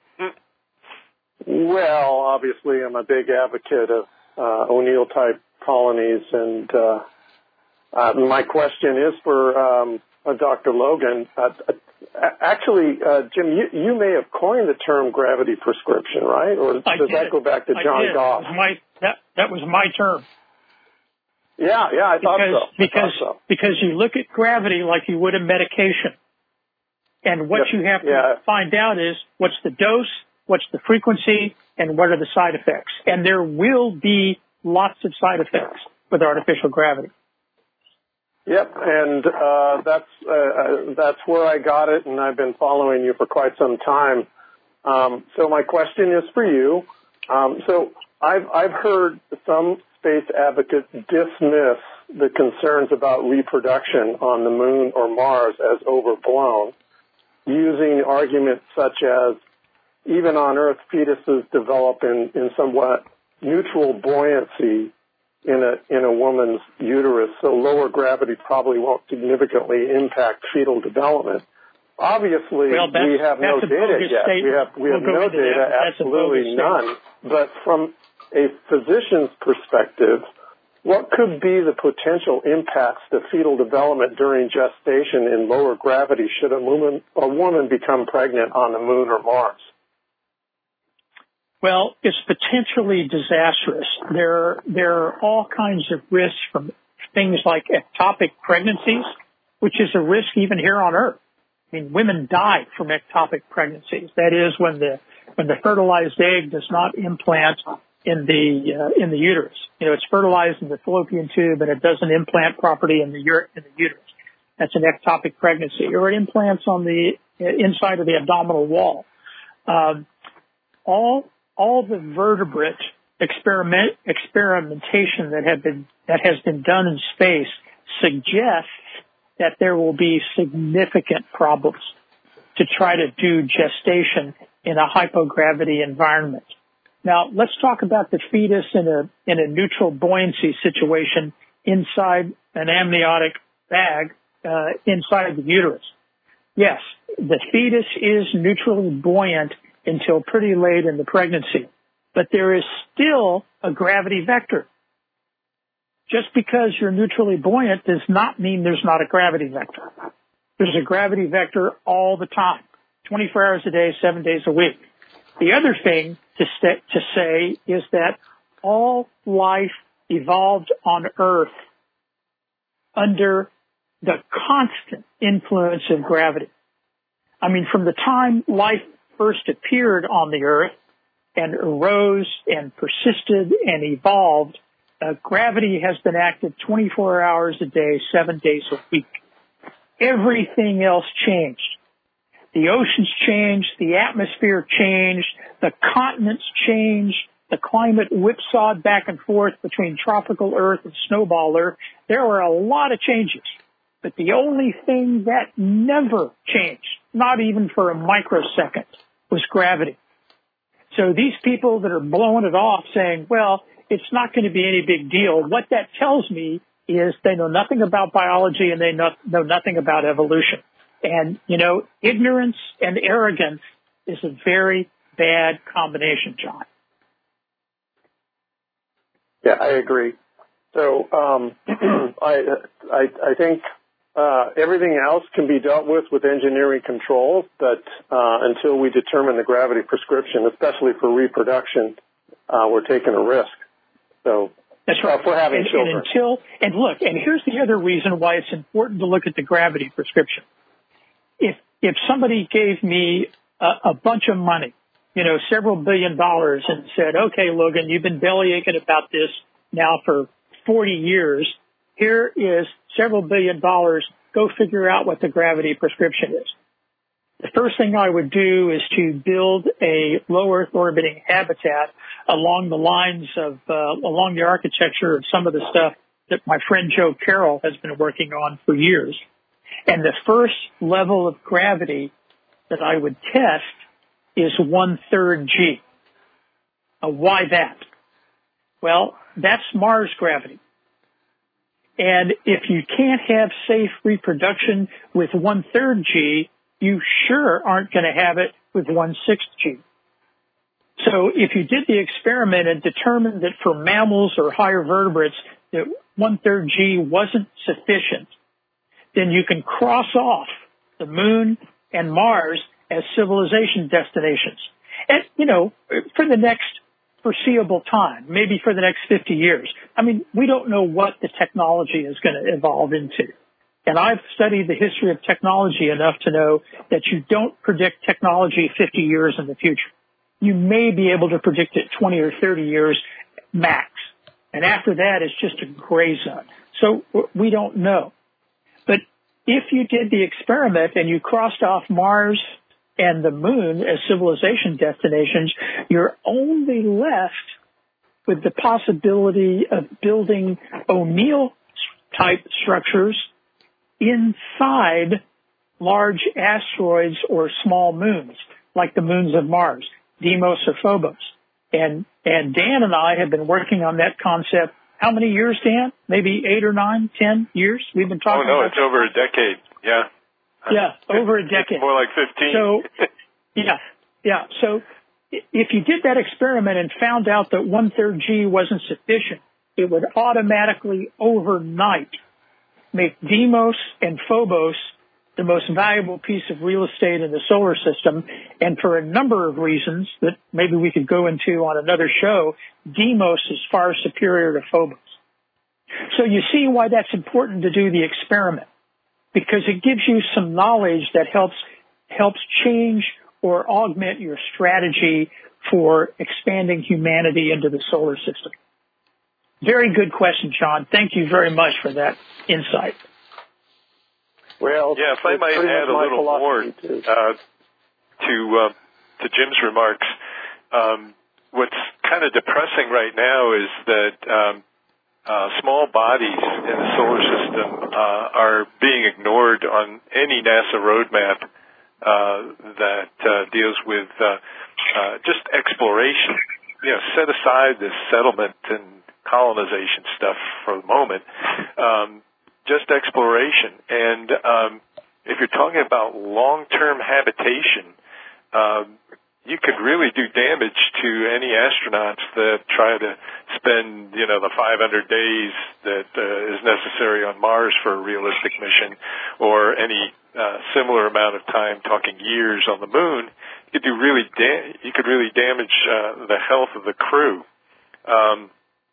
Well, obviously, I'm a big advocate of uh, O'Neill-type colonies, and uh, uh, my question is for um, uh, Doctor Logan. Uh, actually, uh, Jim, you, you may have coined the term gravity prescription, right? Or does I that did. go back to John I did. Goff? It was my, that, that was my term. Yeah, yeah, I thought because, so. Because, I thought so. because you look at gravity like you would a medication. And what Yep. you have to yeah. find out is what's the dose, what's the frequency, and what are the side effects. And there will be lots of side effects with artificial gravity. Yep, and uh, that's uh, that's where I got it, and I've been following you for quite some time. Um, so my question is for you. Um, so I've I've heard some space advocates dismiss the concerns about reproduction on the moon or Mars as overblown, using arguments such as even on Earth, fetuses develop in, in somewhat neutral buoyancy in a in a woman's uterus, so lower gravity probably won't significantly impact fetal development. Obviously, well, we have no data yet. Statement. We have we have we'll no data, absolutely none. But from a physician's perspective, what could be the potential impacts to fetal development during gestation in lower gravity should a woman a woman become pregnant on the moon or Mars? Well, it's potentially disastrous. There, there are all kinds of risks from things like ectopic pregnancies, which is a risk even here on Earth. I mean, women die from ectopic pregnancies. That is, when the when the fertilized egg does not implant in the uh, in the uterus. You know, it's fertilized in the fallopian tube, and it doesn't implant properly in the ur- in the uterus. That's an ectopic pregnancy. Or it implants on the inside of the abdominal wall. Um, all all the vertebrate experiment experimentation that have been that has been done in space suggests that there will be significant problems to try to do gestation in a hypogravity environment. Now, let's talk about the fetus in a in a neutral buoyancy situation inside an amniotic bag uh, inside the uterus. Yes, the fetus is neutrally buoyant until pretty late in the pregnancy, but there is still a gravity vector. Just because you're neutrally buoyant does not mean there's not a gravity vector. There's a gravity vector all the time, twenty-four hours a day, seven days a week. The other thing to, st- to say is that all life evolved on Earth under the constant influence of gravity. I mean, from the time life first appeared on the Earth and arose and persisted and evolved, uh, gravity has been active twenty-four hours a day, seven days a week. Everything else changed. The oceans changed, the atmosphere changed, the continents changed, the climate whipsawed back and forth between tropical Earth and snowball Earth. There were a lot of changes. But the only thing that never changed, not even for a microsecond, was gravity. So these people that are blowing it off saying, well, it's not going to be any big deal, what that tells me is they know nothing about biology and they know, know nothing about evolution. And, you know, ignorance and arrogance is a very bad combination, John. Yeah, I agree. So um, I, I, I think uh, everything else can be dealt with with engineering controls, but uh, until we determine the gravity prescription, especially for reproduction, uh, we're taking a risk. So that's right. Uh, for having and, children. And until and look, and here's the other reason why it's important to look at the gravity prescription. If if somebody gave me a, a bunch of money, you know, several billion dollars, and said, "Okay, Logan, you've been bellyaching about this now for forty years. Here is several billion dollars. Go figure out what the gravity prescription is." The first thing I would do is to build a low Earth orbiting habitat along the lines of, uh, along the architecture of some of the stuff that my friend Joe Carroll has been working on for years. And the first level of gravity that I would test is one-third G. Uh, why that? Well, that's Mars gravity. And if you can't have safe reproduction with one-third G, you sure aren't going to have it with one-sixth G. So if you did the experiment and determined that for mammals or higher vertebrates that one-third G wasn't sufficient, then you can cross off the Moon and Mars as civilization destinations. And, you know, for the next foreseeable time, maybe for the next fifty years. I mean, we don't know what the technology is going to evolve into. And I've studied the history of technology enough to know that you don't predict technology fifty years in the future. You may be able to predict it twenty or thirty years max. And after that, it's just a gray zone. So we don't know. But if you did the experiment and you crossed off Mars and the Moon as civilization destinations, you're only left with the possibility of building O'Neill-type structures inside large asteroids or small moons, like the moons of Mars, Deimos or Phobos. And, and Dan and I have been working on that concept. How many years, Dan? Maybe eight or nine, ten years? We've been talking about Oh, no, it's over a decade. Yeah. Yeah, over a decade. It's more like fifteen. So, yeah, yeah. So if you did that experiment and found out that one-third G wasn't sufficient, it would automatically overnight make Deimos and Phobos the most valuable piece of real estate in the solar system. And for a number of reasons that maybe we could go into on another show, Deimos is far superior to Phobos. So you see why that's important to do the experiment, because it gives you some knowledge that helps helps change or augment your strategy for expanding humanity into the solar system. Very good question, John. Thank you very much for that insight. Well, yeah, if I might add a little more uh, to uh, to Jim's remarks, um, what's kind of depressing right now is that um, uh, small bodies in the solar system uh, are being ignored on any NASA roadmap uh, that uh, deals with uh, uh, just exploration. You know, set aside this settlement and colonization stuff for the moment. Um, just exploration. And um, if you're talking about long-term habitation, um, you could really do damage to any astronauts that try to spend, you know, the five hundred days that uh, is necessary on Mars for a realistic mission, or any uh, similar amount of time, talking years, on the Moon. You could do really da- you could really damage uh, the health of the crew. Um,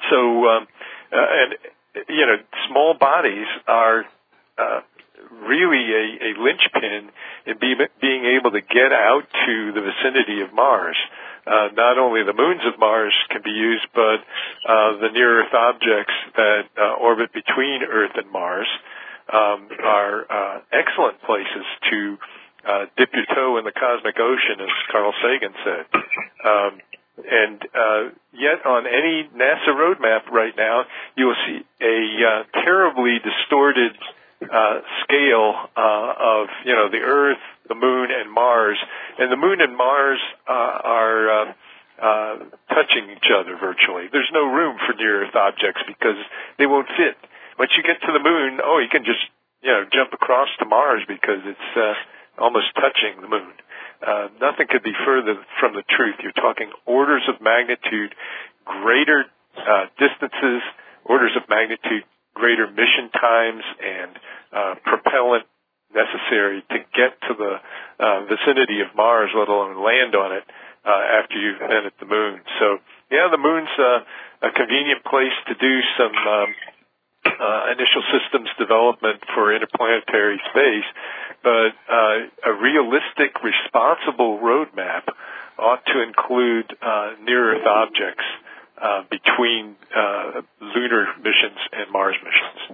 so, um, uh, and, you know, small bodies are uh, really a, a linchpin in be, being able to get out to the vicinity of Mars. Uh, not only the moons of Mars can be used, but uh, the near-Earth objects that uh, orbit between Earth and Mars um, are uh, excellent places to uh, dip your toe in the cosmic ocean, as Carl Sagan said. Um, and uh, yet on any NASA roadmap right now, you will see a uh, terribly distorted uh, scale uh, of, you know, the Earth, the Moon, and Mars. And the Moon and Mars uh, are uh, uh, touching each other virtually. There's no room for near-Earth objects because they won't fit. Once you get to the Moon, oh, you can just, you know, jump across to Mars because it's uh, almost touching the Moon. Uh, nothing could be further from the truth. You're talking orders of magnitude greater uh, distances, orders of magnitude greater mission times, and uh, propellant necessary to get to the uh, vicinity of Mars, let alone land on it uh, after you've been at the Moon. So, yeah, the Moon's uh, a convenient place to do some um, uh, initial systems development for interplanetary space, but uh, a realistic, responsible roadmap ought to include uh, near-Earth objects uh, between uh, lunar missions and Mars missions.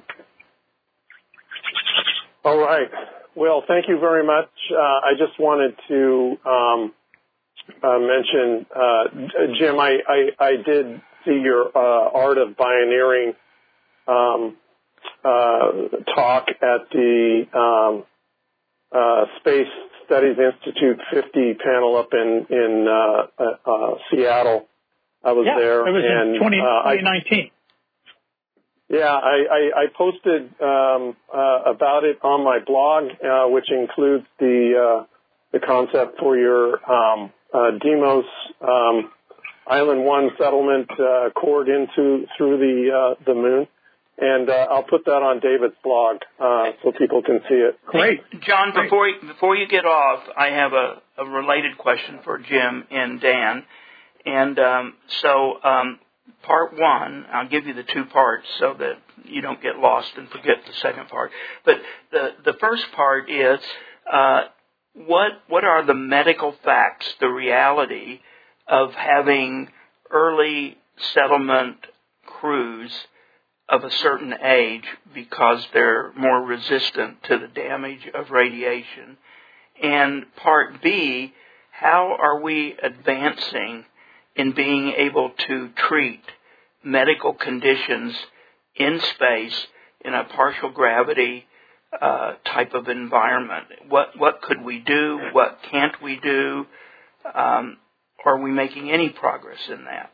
All right. Well, thank you very much. Uh, I just wanted to um, uh, mention, uh, Jim, I, I, I did see your uh, Art of Bioneering um, uh, talk at the um, uh, Space Studies Institute fifty panel up in, in uh, uh, uh, Seattle. I was yeah, there. It was and, in twenty, uh, twenty nineteen. Yeah, I, I, I posted um, uh, about it on my blog, uh, which includes the uh, the concept for your um, uh, Deimos um, Island One settlement uh, cord into through the uh, the moon, and uh, I'll put that on David's blog uh, so people can see it. Great, John. Great. Before you, before you get off, I have a, a related question for Jim and Dan, and um, so. Um, Part one, I'll give you the two parts so that you don't get lost and forget the second part. But the, the first part is, uh, what what are the medical facts, the reality of having early settlement crews of a certain age because they're more resistant to the damage of radiation? And part B, how are we advancing in being able to treat medical conditions in space in a partial gravity uh, type of environment? What what could we do? What can't we do? Um, are we making any progress in that?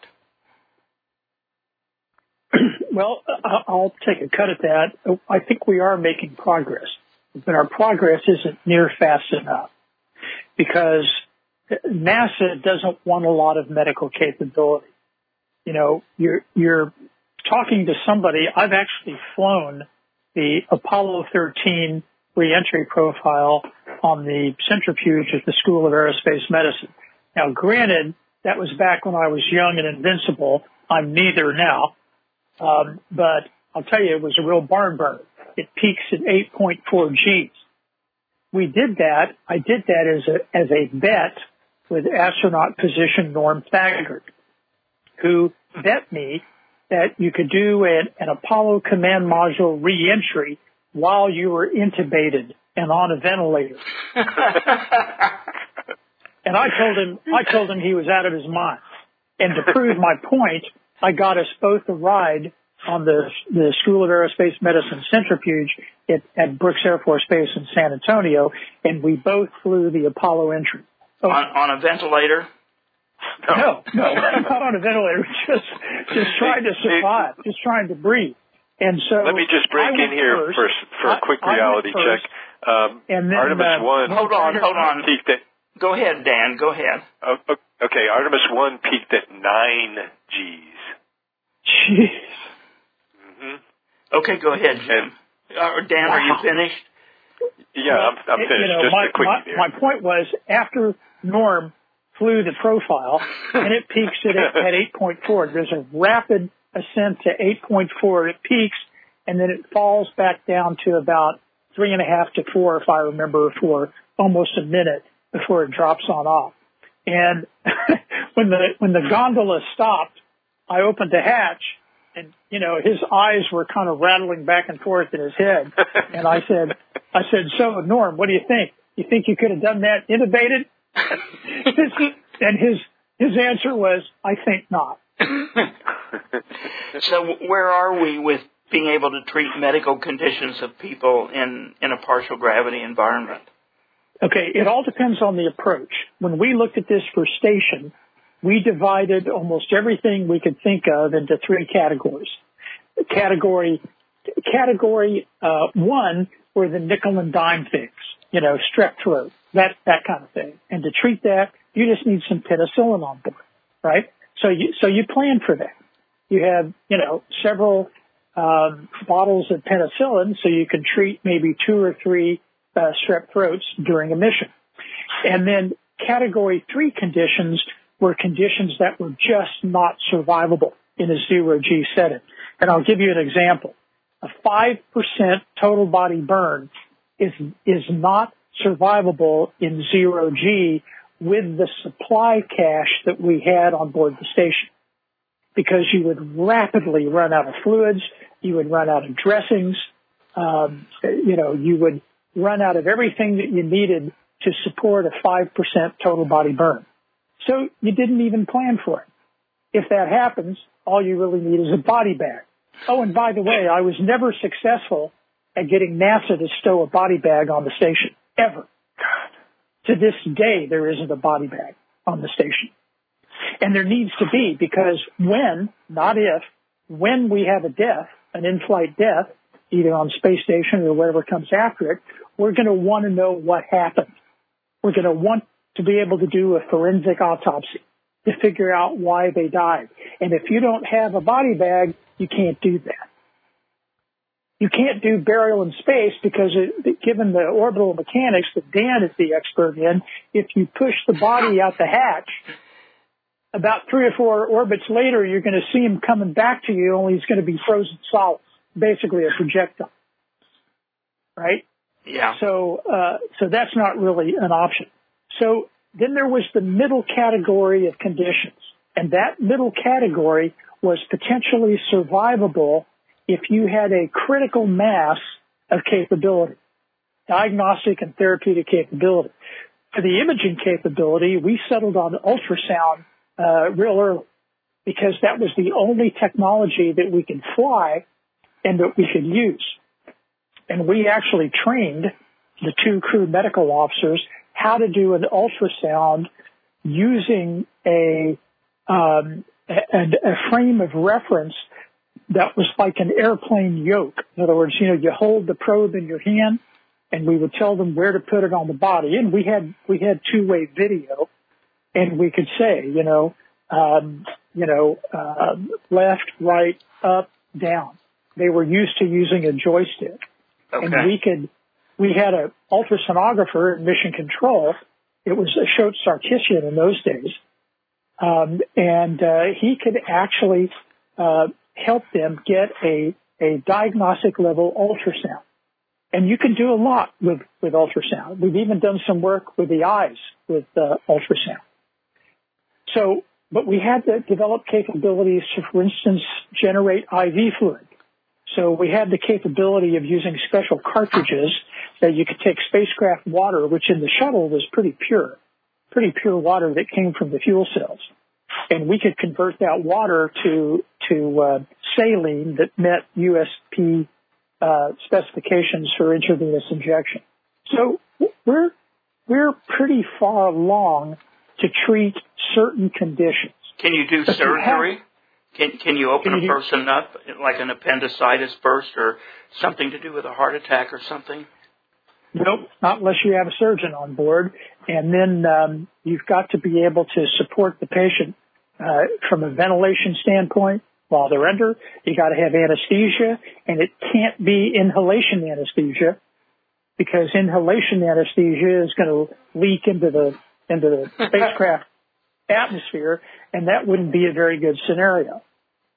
Well, I'll take a cut at that. I think we are making progress, but our progress isn't near fast enough because NASA doesn't want a lot of medical capability. You know, you're, you're talking to somebody. I've actually flown the Apollo thirteen reentry profile on the centrifuge at the School of Aerospace Medicine. Now, granted, that was back when I was young and invincible. I'm neither now. Um, but I'll tell you, it was a real barn burner. It peaks at eight point four Gs. We did that. I did that as a, as a bet with astronaut physician Norm Thagard, who bet me that you could do an, an Apollo command module reentry while you were intubated and on a ventilator. And I told him, I told him he was out of his mind. And to prove my point, I got us both a ride on the the School of Aerospace Medicine centrifuge at, at Brooks Air Force Base in San Antonio, and we both flew the Apollo entry. On, on a ventilator? No, no, not on a ventilator. Just, just trying to survive, just trying to breathe. And so, let me just break in here first. for for a quick I, reality I check. Um, and then, Artemis uh, One. Hold on, hold on. Peaked at, go ahead, Dan. Go ahead. Oh, okay, Artemis One peaked at nine Gs. Jeez. Mm-hmm. Okay, go ahead, Jim. Uh, Dan, wow. are you finished? Yeah, I'm, I'm finished. You know, just my, a quickie my, there. my point was, after Norm flew the profile, and it peaks at, at eight point four, there's a rapid ascent to eight point four. It peaks, and then it falls back down to about three and a half to four, if I remember, for almost a minute before it drops on off. And when the when the gondola stopped, I opened the hatch, and you know his eyes were kind of rattling back and forth in his head. And I said, I said, so Norm, what do you think? You think you could have done that intubated? And his his answer was, I think not. So where are we with being able to treat medical conditions of people in, in a partial gravity environment? Okay, it all depends on the approach. When we looked at this for station, we divided almost everything we could think of into three categories. Category category uh, one were the nickel and dime things, you know, strep throat, that that kind of thing. And to treat that, you just need some penicillin on board, right? So you so you plan for that. You have, you know, several um, bottles of penicillin, so you can treat maybe two or three uh, strep throats during a mission. And then category three conditions were conditions that were just not survivable in a zero G setting. And I'll give you an example. A five percent total body burn is is not survivable in zero G with the supply cache that we had on board the station, because you would rapidly run out of fluids, you would run out of dressings, um, you know, you would run out of everything that you needed to support a five percent total body burn. So you didn't even plan for it. If that happens, all you really need is a body bag. Oh, and by the way, I was never successful at getting NASA to stow a body bag on the station, ever. To this day, there isn't a body bag on the station. And there needs to be, because when, not if, when we have a death, an in-flight death, either on space station or whatever comes after it, we're going to want to know what happened. We're going to want to be able to do a forensic autopsy to figure out why they died. And if you don't have a body bag, you can't do that. You can't do burial in space because it, given the orbital mechanics that Dan is the expert in, if you push the body out the hatch, about three or four orbits later, you're going to see him coming back to you, only he's going to be frozen solid, basically a projectile. Right? Yeah. So, uh, so that's not really an option. So then there was the middle category of conditions, and that middle category was potentially survivable if you had a critical mass of capability, diagnostic and therapeutic capability. For the imaging capability, we settled on ultrasound uh, real early, because that was the only technology that we could fly and that we could use. And we actually trained the two crew medical officers how to do an ultrasound using a, um, a, a frame of reference that was like an airplane yoke. In other words, you know, you hold the probe in your hand, and we would tell them where to put it on the body. And we had we had two-way video, and we could say, you know, um, you know, uh, left, right, up, down. They were used to using a joystick, okay. And we could. We had an ultrasonographer in Mission Control. It was Ashot Sarkisian in those days, um, and uh, he could actually uh, help them get a, a diagnostic level ultrasound. And you can do a lot with, with ultrasound. We've even done some work with the eyes with uh, ultrasound. So, but we had to develop capabilities to, for instance, generate I V fluid. So we had the capability of using special cartridges that you could take spacecraft water, which in the shuttle was pretty pure, pretty pure water that came from the fuel cells. And we could convert that water to, to, uh, saline that met U S P, uh, specifications for intravenous injection. So we're, we're pretty far along to treat certain conditions. Can you do but surgery? You have, Can can you open can you a person up like an appendicitis burst or something to do with a heart attack or something? Nope, not unless you have a surgeon on board. And then um, you've got to be able to support the patient uh, from a ventilation standpoint while they're under. You got to have anesthesia, and it can't be inhalation anesthesia because inhalation anesthesia is going to leak into the into the spacecraft atmosphere, and that wouldn't be a very good scenario.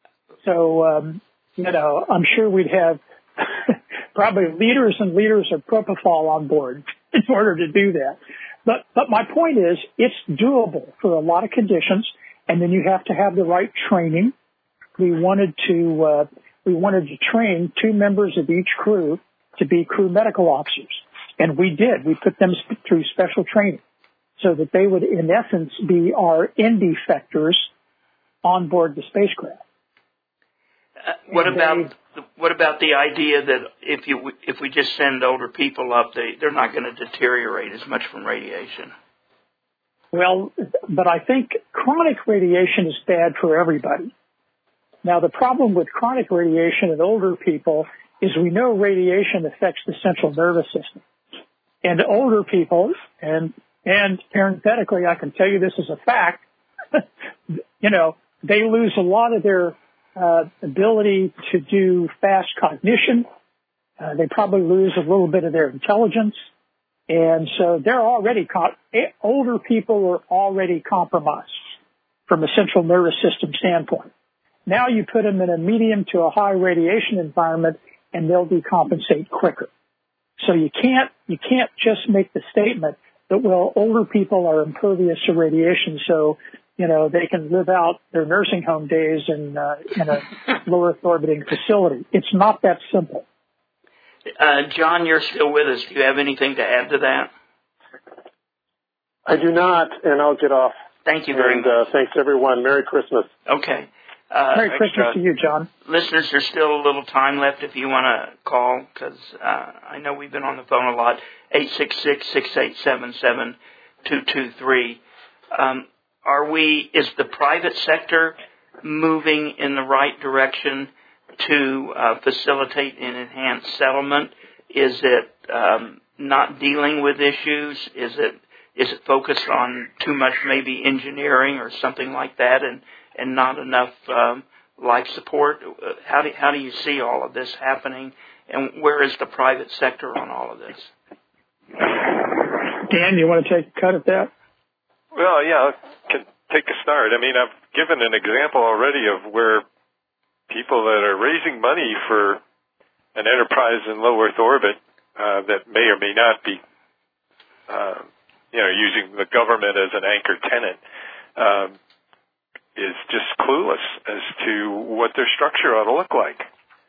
So, um, you know, I'm sure we'd have probably liters and liters of propofol on board in order to do that. But, but my point is, it's doable for a lot of conditions, and then you have to have the right training. We wanted to, uh, we wanted to train two members of each crew to be crew medical officers. And we did. We put them through special training so that they would, in essence, be our indefectors on board the spacecraft. Uh, what and about they, what about the idea that if you if we just send older people up, they they're not going to deteriorate as much from radiation? Well, but I think chronic radiation is bad for everybody. Now, the problem with chronic radiation in older people is we know radiation affects the central nervous system. And older people, and and parenthetically, I can tell you this is a fact, you know, they lose a lot of their uh, ability to do fast cognition. Uh, they probably lose a little bit of their intelligence. And so they're already, co- older people are already compromised from a central nervous system standpoint. Now you put them in a medium to a high radiation environment and they'll decompensate quicker. So you can't, you can't just make the statement that, well, older people are impervious to radiation, so, you know, they can live out their nursing home days in, uh, in a low Earth orbiting facility. It's not that simple. Uh, John, you're still with us. Do you have anything to add to that? I do not, and I'll get off. Thank you very and, much. Uh, thanks, everyone. Merry Christmas. Okay. Uh, Merry Christmas John. to you, John. Listeners, there's still a little time left if you want to call, because uh, I know we've been on the phone a lot. eight six six, six eight seven, seven two two three. Um, are we, is the private sector moving in the right direction to uh, facilitate and enhance settlement? Is it um, not dealing with issues? Is it is it focused on too much maybe engineering or something like that, and and not enough um, life support? How do how do you see all of this happening, and where is the private sector on all of this? Dan, you want to take a cut at that? Well, yeah, I can take a start. I mean, I've given an example already of where people that are raising money for an enterprise in low Earth orbit uh, that may or may not be, uh, you know, using the government as an anchor tenant, um, is just clueless as to what their structure ought to look like.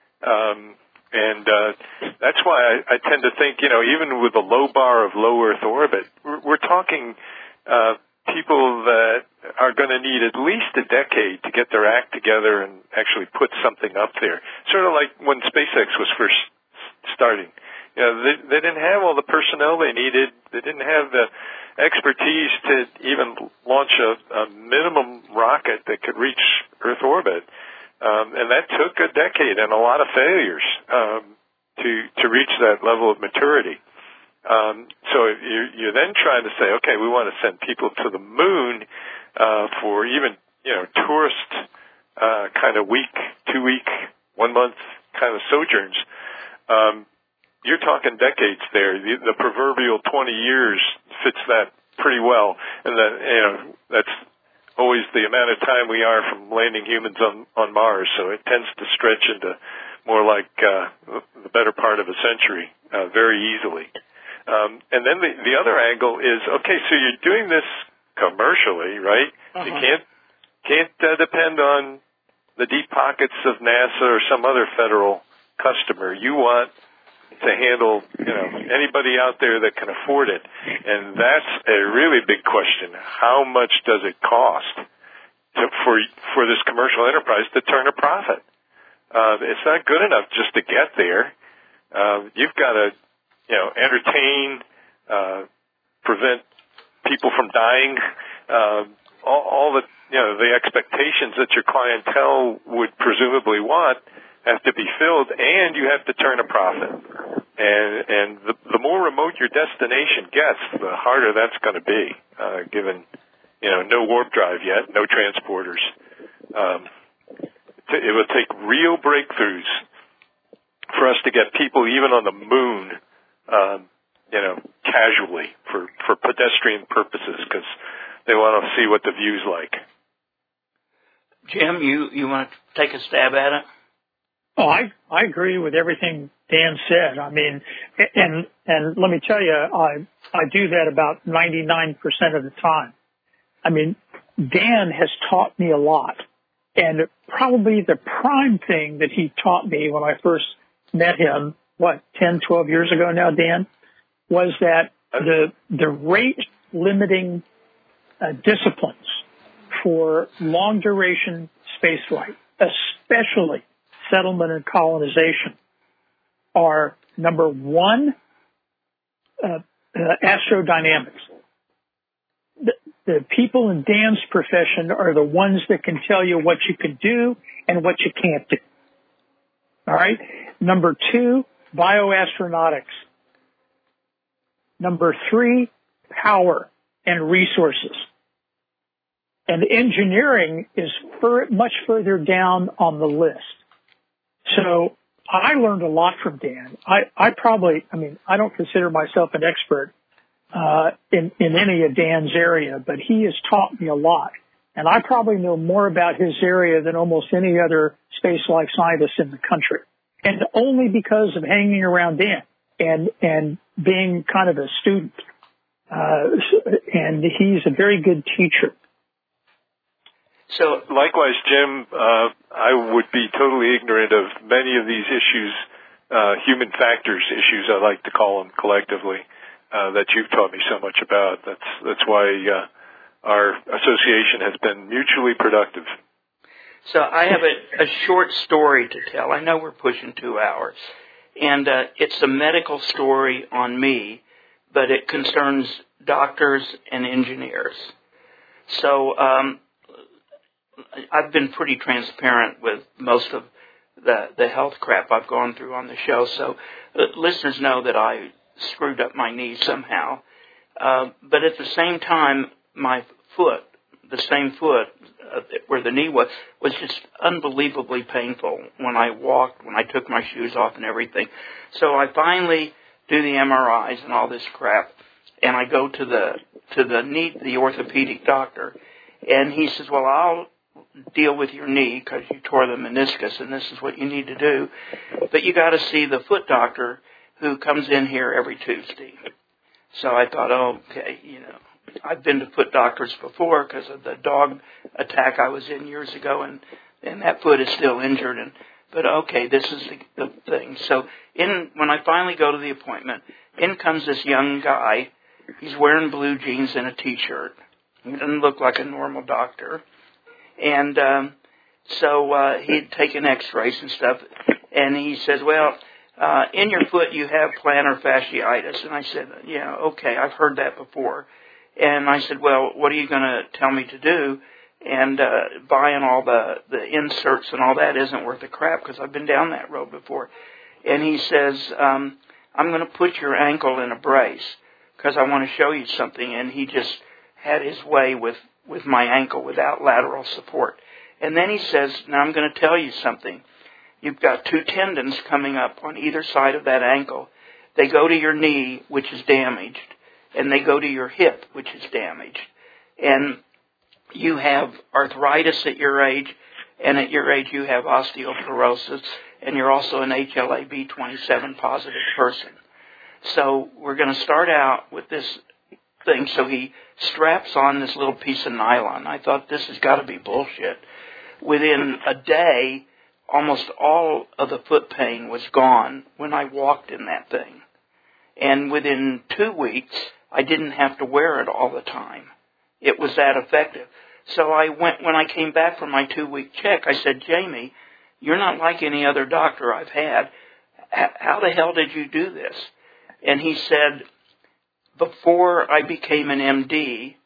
Um, and uh, that's why I, I tend to think, you know, even with the low bar of low Earth orbit, we're, we're talking uh, people that are going to need at least a decade to get their act together and actually put something up there. Sort of like when SpaceX was first starting. You know, they, they didn't have all the personnel they needed. They didn't have the expertise to even launch a, a minimum rocket that could reach Earth orbit. Um, and that took a decade and a lot of failures um, to to reach that level of maturity. Um, so you're, you're then trying to say, okay, we want to send people to the moon uh, for even, you know, tourist uh, kind of week, two week, one month kind of sojourns. Um, you're talking decades there. The, the proverbial twenty years fits that pretty well, and that, you know, that's always the amount of time we are from landing humans on, on Mars. So it tends to stretch into more like uh, the better part of a century uh, very easily. Um, and then the, the other angle is, okay, so you're doing this commercially, right? Uh-huh. You can't can't uh, depend on the deep pockets of NASA or some other federal customer. You want to handle, you know, anybody out there that can afford it. And that's a really big question. How much does it cost to, for for this commercial enterprise to turn a profit? Uh, it's not good enough just to get there. Uh, you've got to, you know, entertain, uh, prevent people from dying, uh, all, all the, you know, the expectations that your clientele would presumably want have to be filled, and you have to turn a profit. And, and the, the more remote your destination gets, the harder that's going to be, uh, given, you know, no warp drive yet, no transporters. Um, it will take real breakthroughs for us to get people even on the moon, um, you know, casually for, for pedestrian purposes, because they want to see what the view's like. Jim, you, you want to take a stab at it? Oh, I, I agree with everything Dan said. I mean, and, and let me tell you, I, I do that about ninety-nine percent of the time. I mean, Dan has taught me a lot. And probably the prime thing that he taught me when I first met him, what, ten, twelve years ago now, Dan, was that the, the rate limiting uh, disciplines for long duration spaceflight, especially settlement and colonization, are number one, uh, uh, astrodynamics. The, the people in Dan's profession are the ones that can tell you what you can do and what you can't do. All right. Number two, bioastronautics. Number three, power and resources. And engineering is fur- much further down on the list. So I learned a lot from Dan. I, I probably, I mean, I don't consider myself an expert uh, in, in any of Dan's area, but he has taught me a lot. And I probably know more about his area than almost any other space-like scientist in the country. And only because of hanging around Dan and, and being kind of a student. Uh, and he's a very good teacher. So, likewise, Jim, uh, I would be totally ignorant of many of these issues, uh, human factors issues, I like to call them collectively, uh, that you've taught me so much about. That's that's why uh, our association has been mutually productive. So I have a, a short story to tell. I know we're pushing two hours. And uh, it's a medical story on me, but it concerns doctors and engineers. So um, I've been pretty transparent with most of the, the health crap I've gone through on the show. So uh, listeners know that I screwed up my knee somehow. Uh, but at the same time, my foot, the same foot uh, where the knee was, was just unbelievably painful when I walked, when I took my shoes off and everything. So I finally do the M R Is and all this crap, and I go to the to the knee, the orthopedic doctor, and he says, well, I'll deal with your knee because you tore the meniscus, and this is what you need to do. But you got to see the foot doctor who comes in here every Tuesday. So I thought, oh, okay, you know, I've been to foot doctors before because of the dog attack I was in years ago, and, and that foot is still injured. And but okay, this is the, the thing. So in when I finally go to the appointment, in comes this young guy. He's wearing blue jeans and a T-shirt. He doesn't look like a normal doctor. And um, so uh, he'd taken X-rays and stuff, and he says, well, uh, in your foot you have plantar fasciitis. And I said, yeah, okay, I've heard that before. And I said, well, what are you going to tell me to do? And uh, buying all the, the inserts and all that isn't worth a crap because I've been down that road before. And he says, um, I'm going to put your ankle in a brace because I want to show you something. And he just had his way with, with my ankle without lateral support. And then he says, now I'm going to tell you something. You've got two tendons coming up on either side of that ankle. They go to your knee, which is damaged, and they go to your hip, which is damaged. And you have arthritis at your age, and at your age you have osteoporosis, and you're also an H L A B twenty-seven positive person. So we're going to start out with this thing. So he straps on this little piece of nylon. I thought, this has got to be bullshit. Within a day, almost all of the foot pain was gone when I walked in that thing. And within two weeks, I didn't have to wear it all the time. It was that effective. So I went, when I came back from my two-week check, I said, Jamie, you're not like any other doctor I've had. How the hell did you do this? And he said, before I became an M D,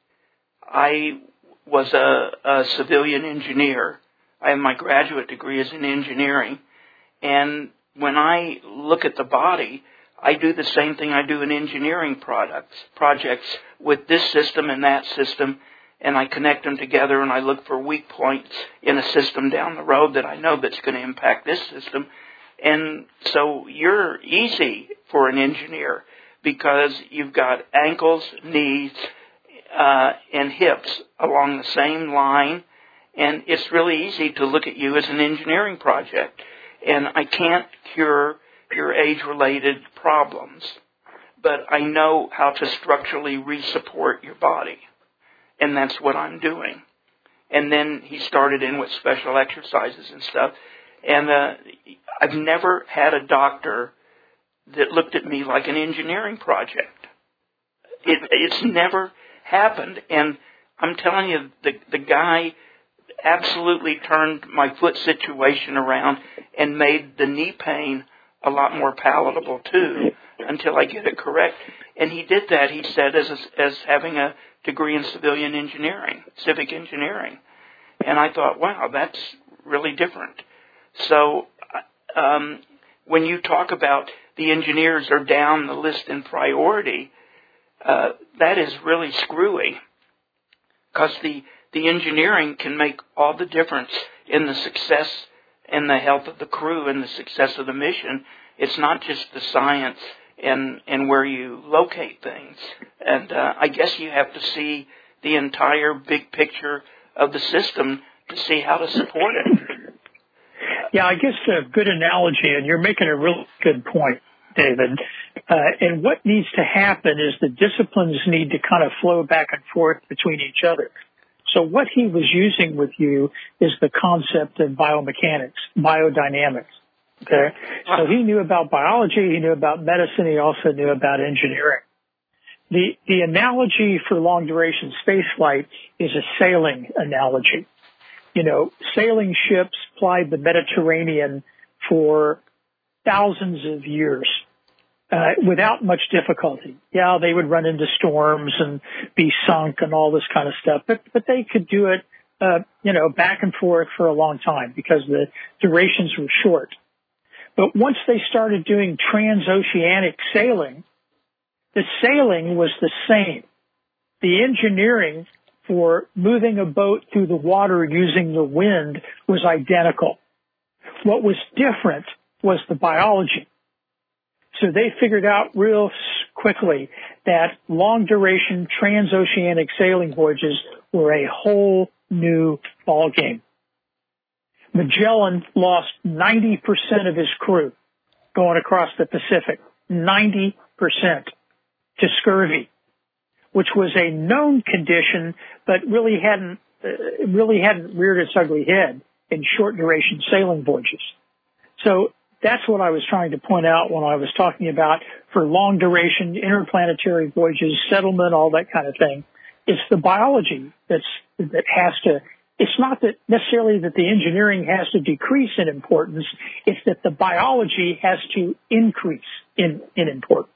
I was a, a civilian engineer. I have my graduate degree is in engineering. And when I look at the body, I do the same thing I do in engineering products, projects with this system and that system, and I connect them together and I look for weak points in a system down the road that I know that's going to impact this system. And so you're easy for an engineer because you've got ankles, knees, uh, and hips along the same line, And it's really easy to look at you as an engineering project. And I can't cure your age-related problems, but I know how to structurally re-support your body. And that's what I'm doing. And then he started in with special exercises and stuff. And uh, I've never had a doctor that looked at me like an engineering project. It, it's never happened. And I'm telling you, the, the guy absolutely turned my foot situation around and made the knee pain a lot more palatable too, until I get it correct. And he did that, he said, as a, as having a degree in civilian engineering, civic engineering. And I thought, wow, that's really different. So um, when you talk about the engineers are down the list in priority, uh, that is really screwy, because the, the engineering can make all the difference in the success and the health of the crew and the success of the mission. It's not just the science and, and where you locate things. And uh, I guess you have to see the entire big picture of the system to see how to support it. Yeah, I guess a good analogy, and you're making a really good point, David. Uh, and what needs to happen is the disciplines need to kind of flow back and forth between each other. So what he was using with you is the concept of biomechanics, biodynamics. Okay. So he knew about biology, he knew about medicine, he also knew about engineering. The, the analogy for long duration space flight is a sailing analogy. You know, sailing ships plied the Mediterranean for thousands of years, uh, without much difficulty. Yeah, they would run into storms and be sunk and all this kind of stuff, but, but they could do it, uh, you know, back and forth for a long time because the durations were short. But once they started doing transoceanic sailing, the sailing was the same. The engineering for moving a boat through the water using the wind was identical. What was different was the biology. So they figured out real quickly that long-duration transoceanic sailing voyages were a whole new ballgame. Magellan lost ninety percent of his crew going across the Pacific, ninety percent to scurvy, which was a known condition, but really hadn't uh, really hadn't reared its ugly head in short-duration sailing voyages. So that's what I was trying to point out when I was talking about for long-duration interplanetary voyages, settlement, all that kind of thing. It's the biology that's that has to. It's not that necessarily that the engineering has to decrease in importance. It's that the biology has to increase in, in importance.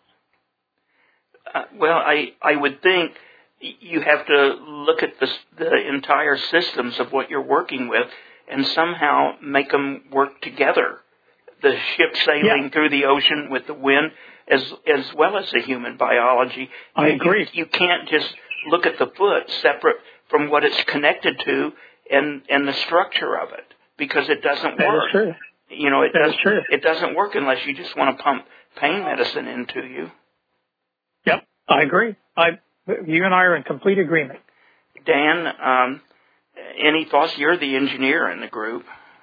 Uh, well, I, I would think you have to look at the, the entire systems of what you're working with and somehow make them work together. The ship sailing yeah. through the ocean with the wind, as as well as the human biology. I agree. You, you can't just look at the foot separate from what it's connected to and, and the structure of it, because it doesn't that work. Is true. You know, it that does, is true. It doesn't work unless you just want to pump pain medicine into you. Yep, I agree. I, you and I are in complete agreement. Dan, um, any thoughts? You're the engineer in the group.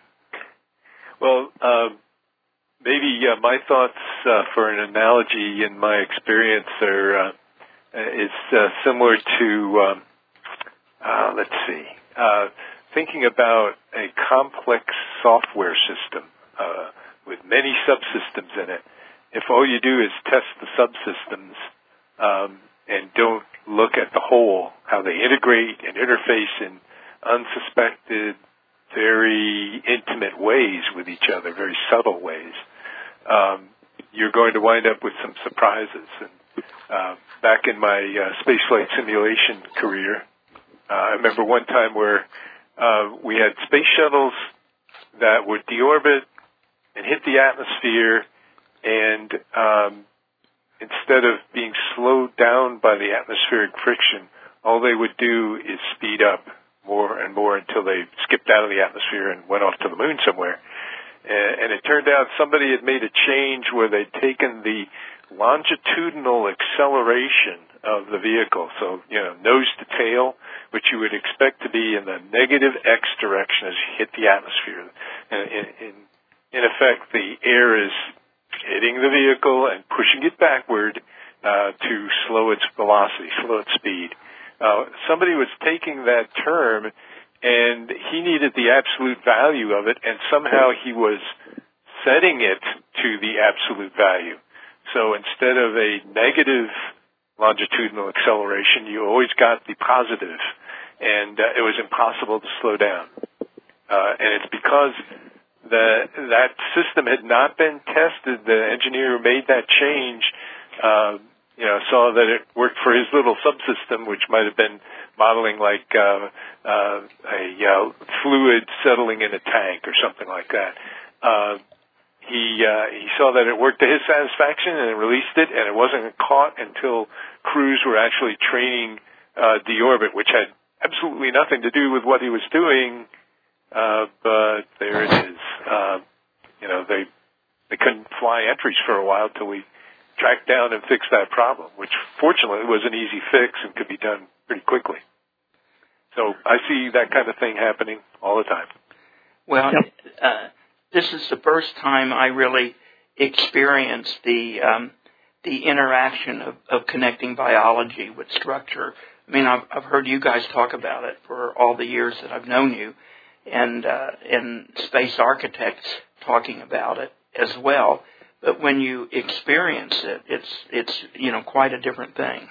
Well, uh, maybe uh, my thoughts uh, for an analogy in my experience are uh, is uh, similar to, um, uh, let's see, uh, thinking about a complex software system uh, with many subsystems in it. If all you do is test the subsystems um, and don't look at the whole, how they integrate and interface in unsuspected, very intimate ways with each other, very subtle ways, um, you're going to wind up with some surprises. And uh, back in my uh, spaceflight simulation career, uh, I remember one time where uh, we had space shuttles that would deorbit and hit the atmosphere, and um, instead of being slowed down by the atmospheric friction, all they would do is speed up more and more until they skipped out of the atmosphere and went off to the moon somewhere. And it turned out somebody had made a change where they'd taken the longitudinal acceleration of the vehicle. So, you know, nose to tail, which you would expect to be in the negative X direction as you hit the atmosphere. And in, in, in effect, the air is hitting the vehicle and pushing it backward uh, to slow its velocity, slow its speed. Uh, somebody was taking that term, and he needed the absolute value of it, and somehow he was setting it to the absolute value. So instead of a negative longitudinal acceleration, you always got the positive, and uh, it was impossible to slow down. Uh, and it's because the, that system had not been tested. The engineer who made that change, uh, you know, saw that it worked for his little subsystem, which might have been modeling like uh, uh, a uh, fluid settling in a tank or something like that. Uh, he uh, he saw that it worked to his satisfaction and released it, and it wasn't caught until crews were actually training uh, deorbit, which had absolutely nothing to do with what he was doing. Uh, but there it is. Uh, you know, they they couldn't fly entries for a while till we tracked down and fixed that problem, which fortunately was an easy fix and could be done pretty quickly. So I see that kind of thing happening all the time. Well, uh, this is the first time I really experienced the um, the interaction of, of connecting biology with structure. I mean, I've, I've heard you guys talk about it for all the years that I've known you, and uh, and space architects talking about it as well. But when you experience it, it's it's you know quite a different thing.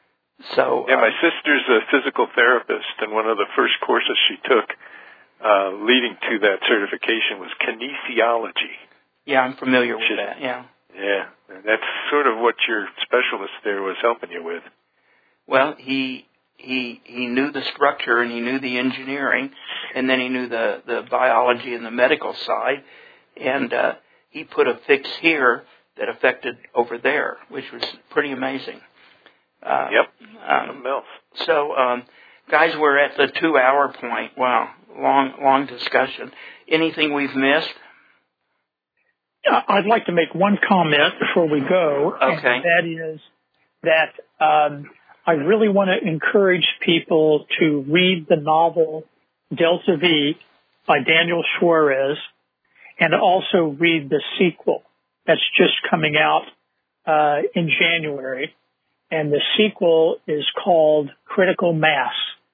So yeah, my uh, sister's a physical therapist, and one of the first courses she took uh, leading to that certification was kinesiology. Yeah, I'm familiar with that. Yeah. Yeah, and that's sort of what your specialist there was helping you with. Well, he he he knew the structure and he knew the engineering, and then he knew the the biology and the medical side, and uh, he put a fix here that affected over there, which was pretty amazing. Uh, yep. Um, so, um, guys, we're at the two-hour point. Wow, long, long discussion. Anything we've missed? I'd like to make one comment before we go. Okay. And that is that um, I really want to encourage people to read the novel Delta V by Daniel Suarez, and also read the sequel that's just coming out uh, in January. And the sequel is called Critical Mass.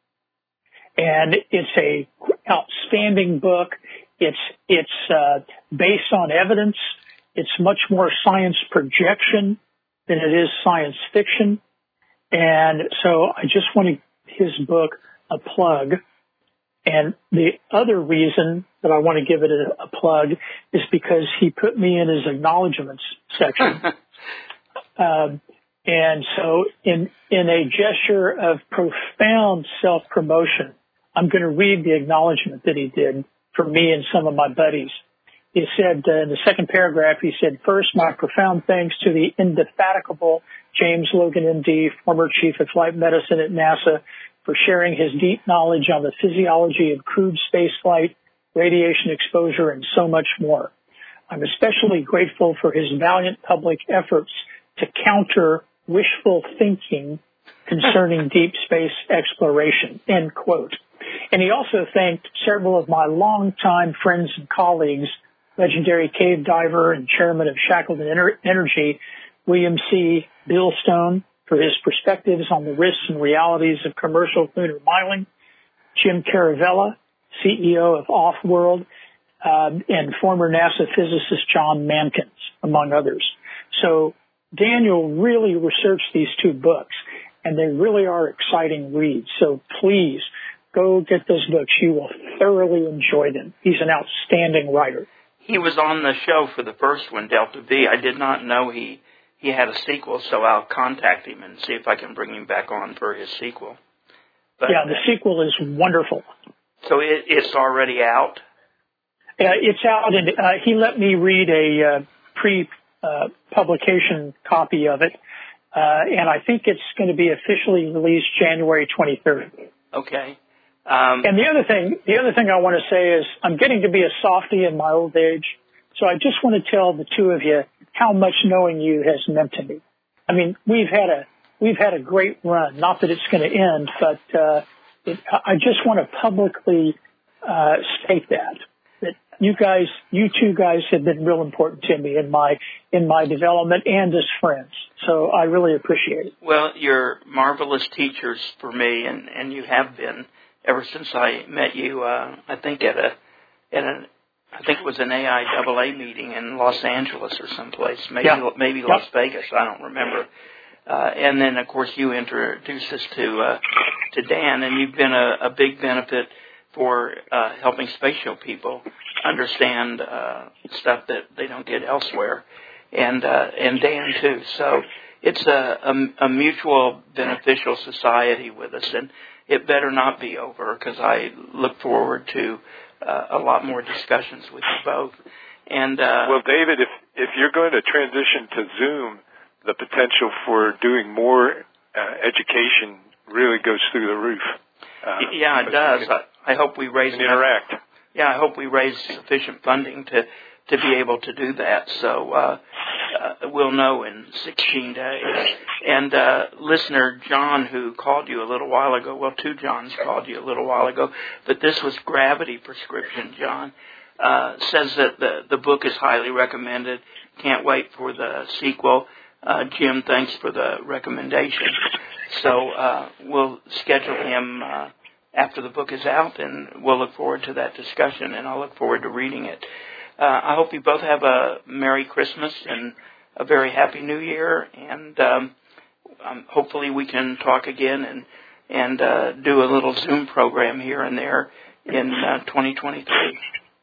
And it's a outstanding book. It's, it's, uh, based on evidence. It's much more science projection than it is science fiction. And so I just want to give his book a plug. And the other reason that I want to give it a, a plug is because he put me in his acknowledgments section. um, And so in, in a gesture of profound self-promotion, I'm going to read the acknowledgement that he did for me and some of my buddies. He said, uh, in the second paragraph, he said, first, my profound thanks to the indefatigable James Logan, M D, former chief of flight medicine at NASA, for sharing his deep knowledge on the physiology of crewed spaceflight, radiation exposure, and so much more. I'm especially grateful for his valiant public efforts to counter wishful thinking concerning deep space exploration, end quote. And he also thanked several of my longtime friends and colleagues, legendary cave diver and chairman of Shackleton Ener- Energy, William C. Billstone, for his perspectives on the risks and realities of commercial lunar mining, Jim Caravella, C E O of Off-World, um, and former NASA physicist John Mankins, among others. So Daniel really researched these two books, and they really are exciting reads. So please go get those books. You will thoroughly enjoy them. He's an outstanding writer. He was on the show for the first one, Delta V. I did not know he, he had a sequel, so I'll contact him and see if I can bring him back on for his sequel. But, yeah, the sequel is wonderful. So it, it's already out? Uh, it's out, and uh, he let me read a uh, pre Uh, publication copy of it, uh, and I think it's going to be officially released January twenty-third. Okay. Um, and the other thing, the other thing I want to say is I'm getting to be a softie in my old age, so I just want to tell the two of you, how much knowing you has meant to me. I mean, we've had a we've had a great run. Not that it's going to end, but uh, it, I just want to publicly uh, state that that you guys, you two guys, have been real important to me in my in my development and as friends. So I really appreciate it. Well, you're marvelous teachers for me, and, and you have been ever since I met you. Uh, I think at a at a I think it was an A I double A meeting in Los Angeles or someplace, maybe yeah. maybe yep. Las Vegas. I don't remember. Uh, and then, of course, you introduced us to uh, to Dan, and you've been a, a big benefit for uh, helping spatial people understand uh, stuff that they don't get elsewhere, and uh, and Dan too. So it's a, a, a mutual beneficial society with us, and it better not be over, because I look forward to uh, a lot more discussions with you both. And uh, well, David, if if you're going to transition to Zoom, the potential for doing more uh, education really goes through the roof. Uh, yeah, it does. I, I hope we raise interact. Enough, yeah, I hope we raise sufficient funding to to be able to do that. So uh, uh, we'll know in sixteen days. And uh, listener John, who called you a little while ago, well, two Johns called you a little while ago, but this was Gravity Prescription, John, uh, says that the, the book is highly recommended. Can't wait for the sequel. Uh, Jim, thanks for the recommendation. So uh, we'll schedule him uh, after the book is out, and we'll look forward to that discussion, and I'll look forward to reading it. Uh, I hope you both have a Merry Christmas and a very Happy New Year, and um, um, hopefully we can talk again and and uh, do a little Zoom program here and there in uh, twenty twenty-three.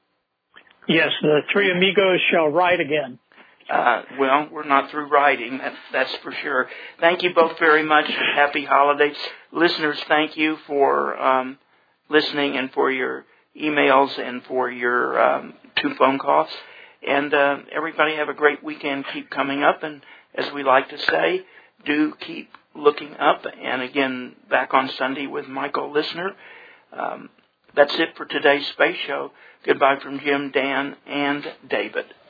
Yes, the three amigos shall ride again. Uh, well, we're not through writing, that, that's for sure. Thank you both very much. Happy holidays. Listeners, thank you for um, listening and for your emails and for your um, two phone calls. And uh, everybody have a great weekend. Keep coming up. And as we like to say, do keep looking up. And again, back on Sunday with Michael Listener. Um, that's it for today's Space Show. Goodbye from Jim, Dan, and David.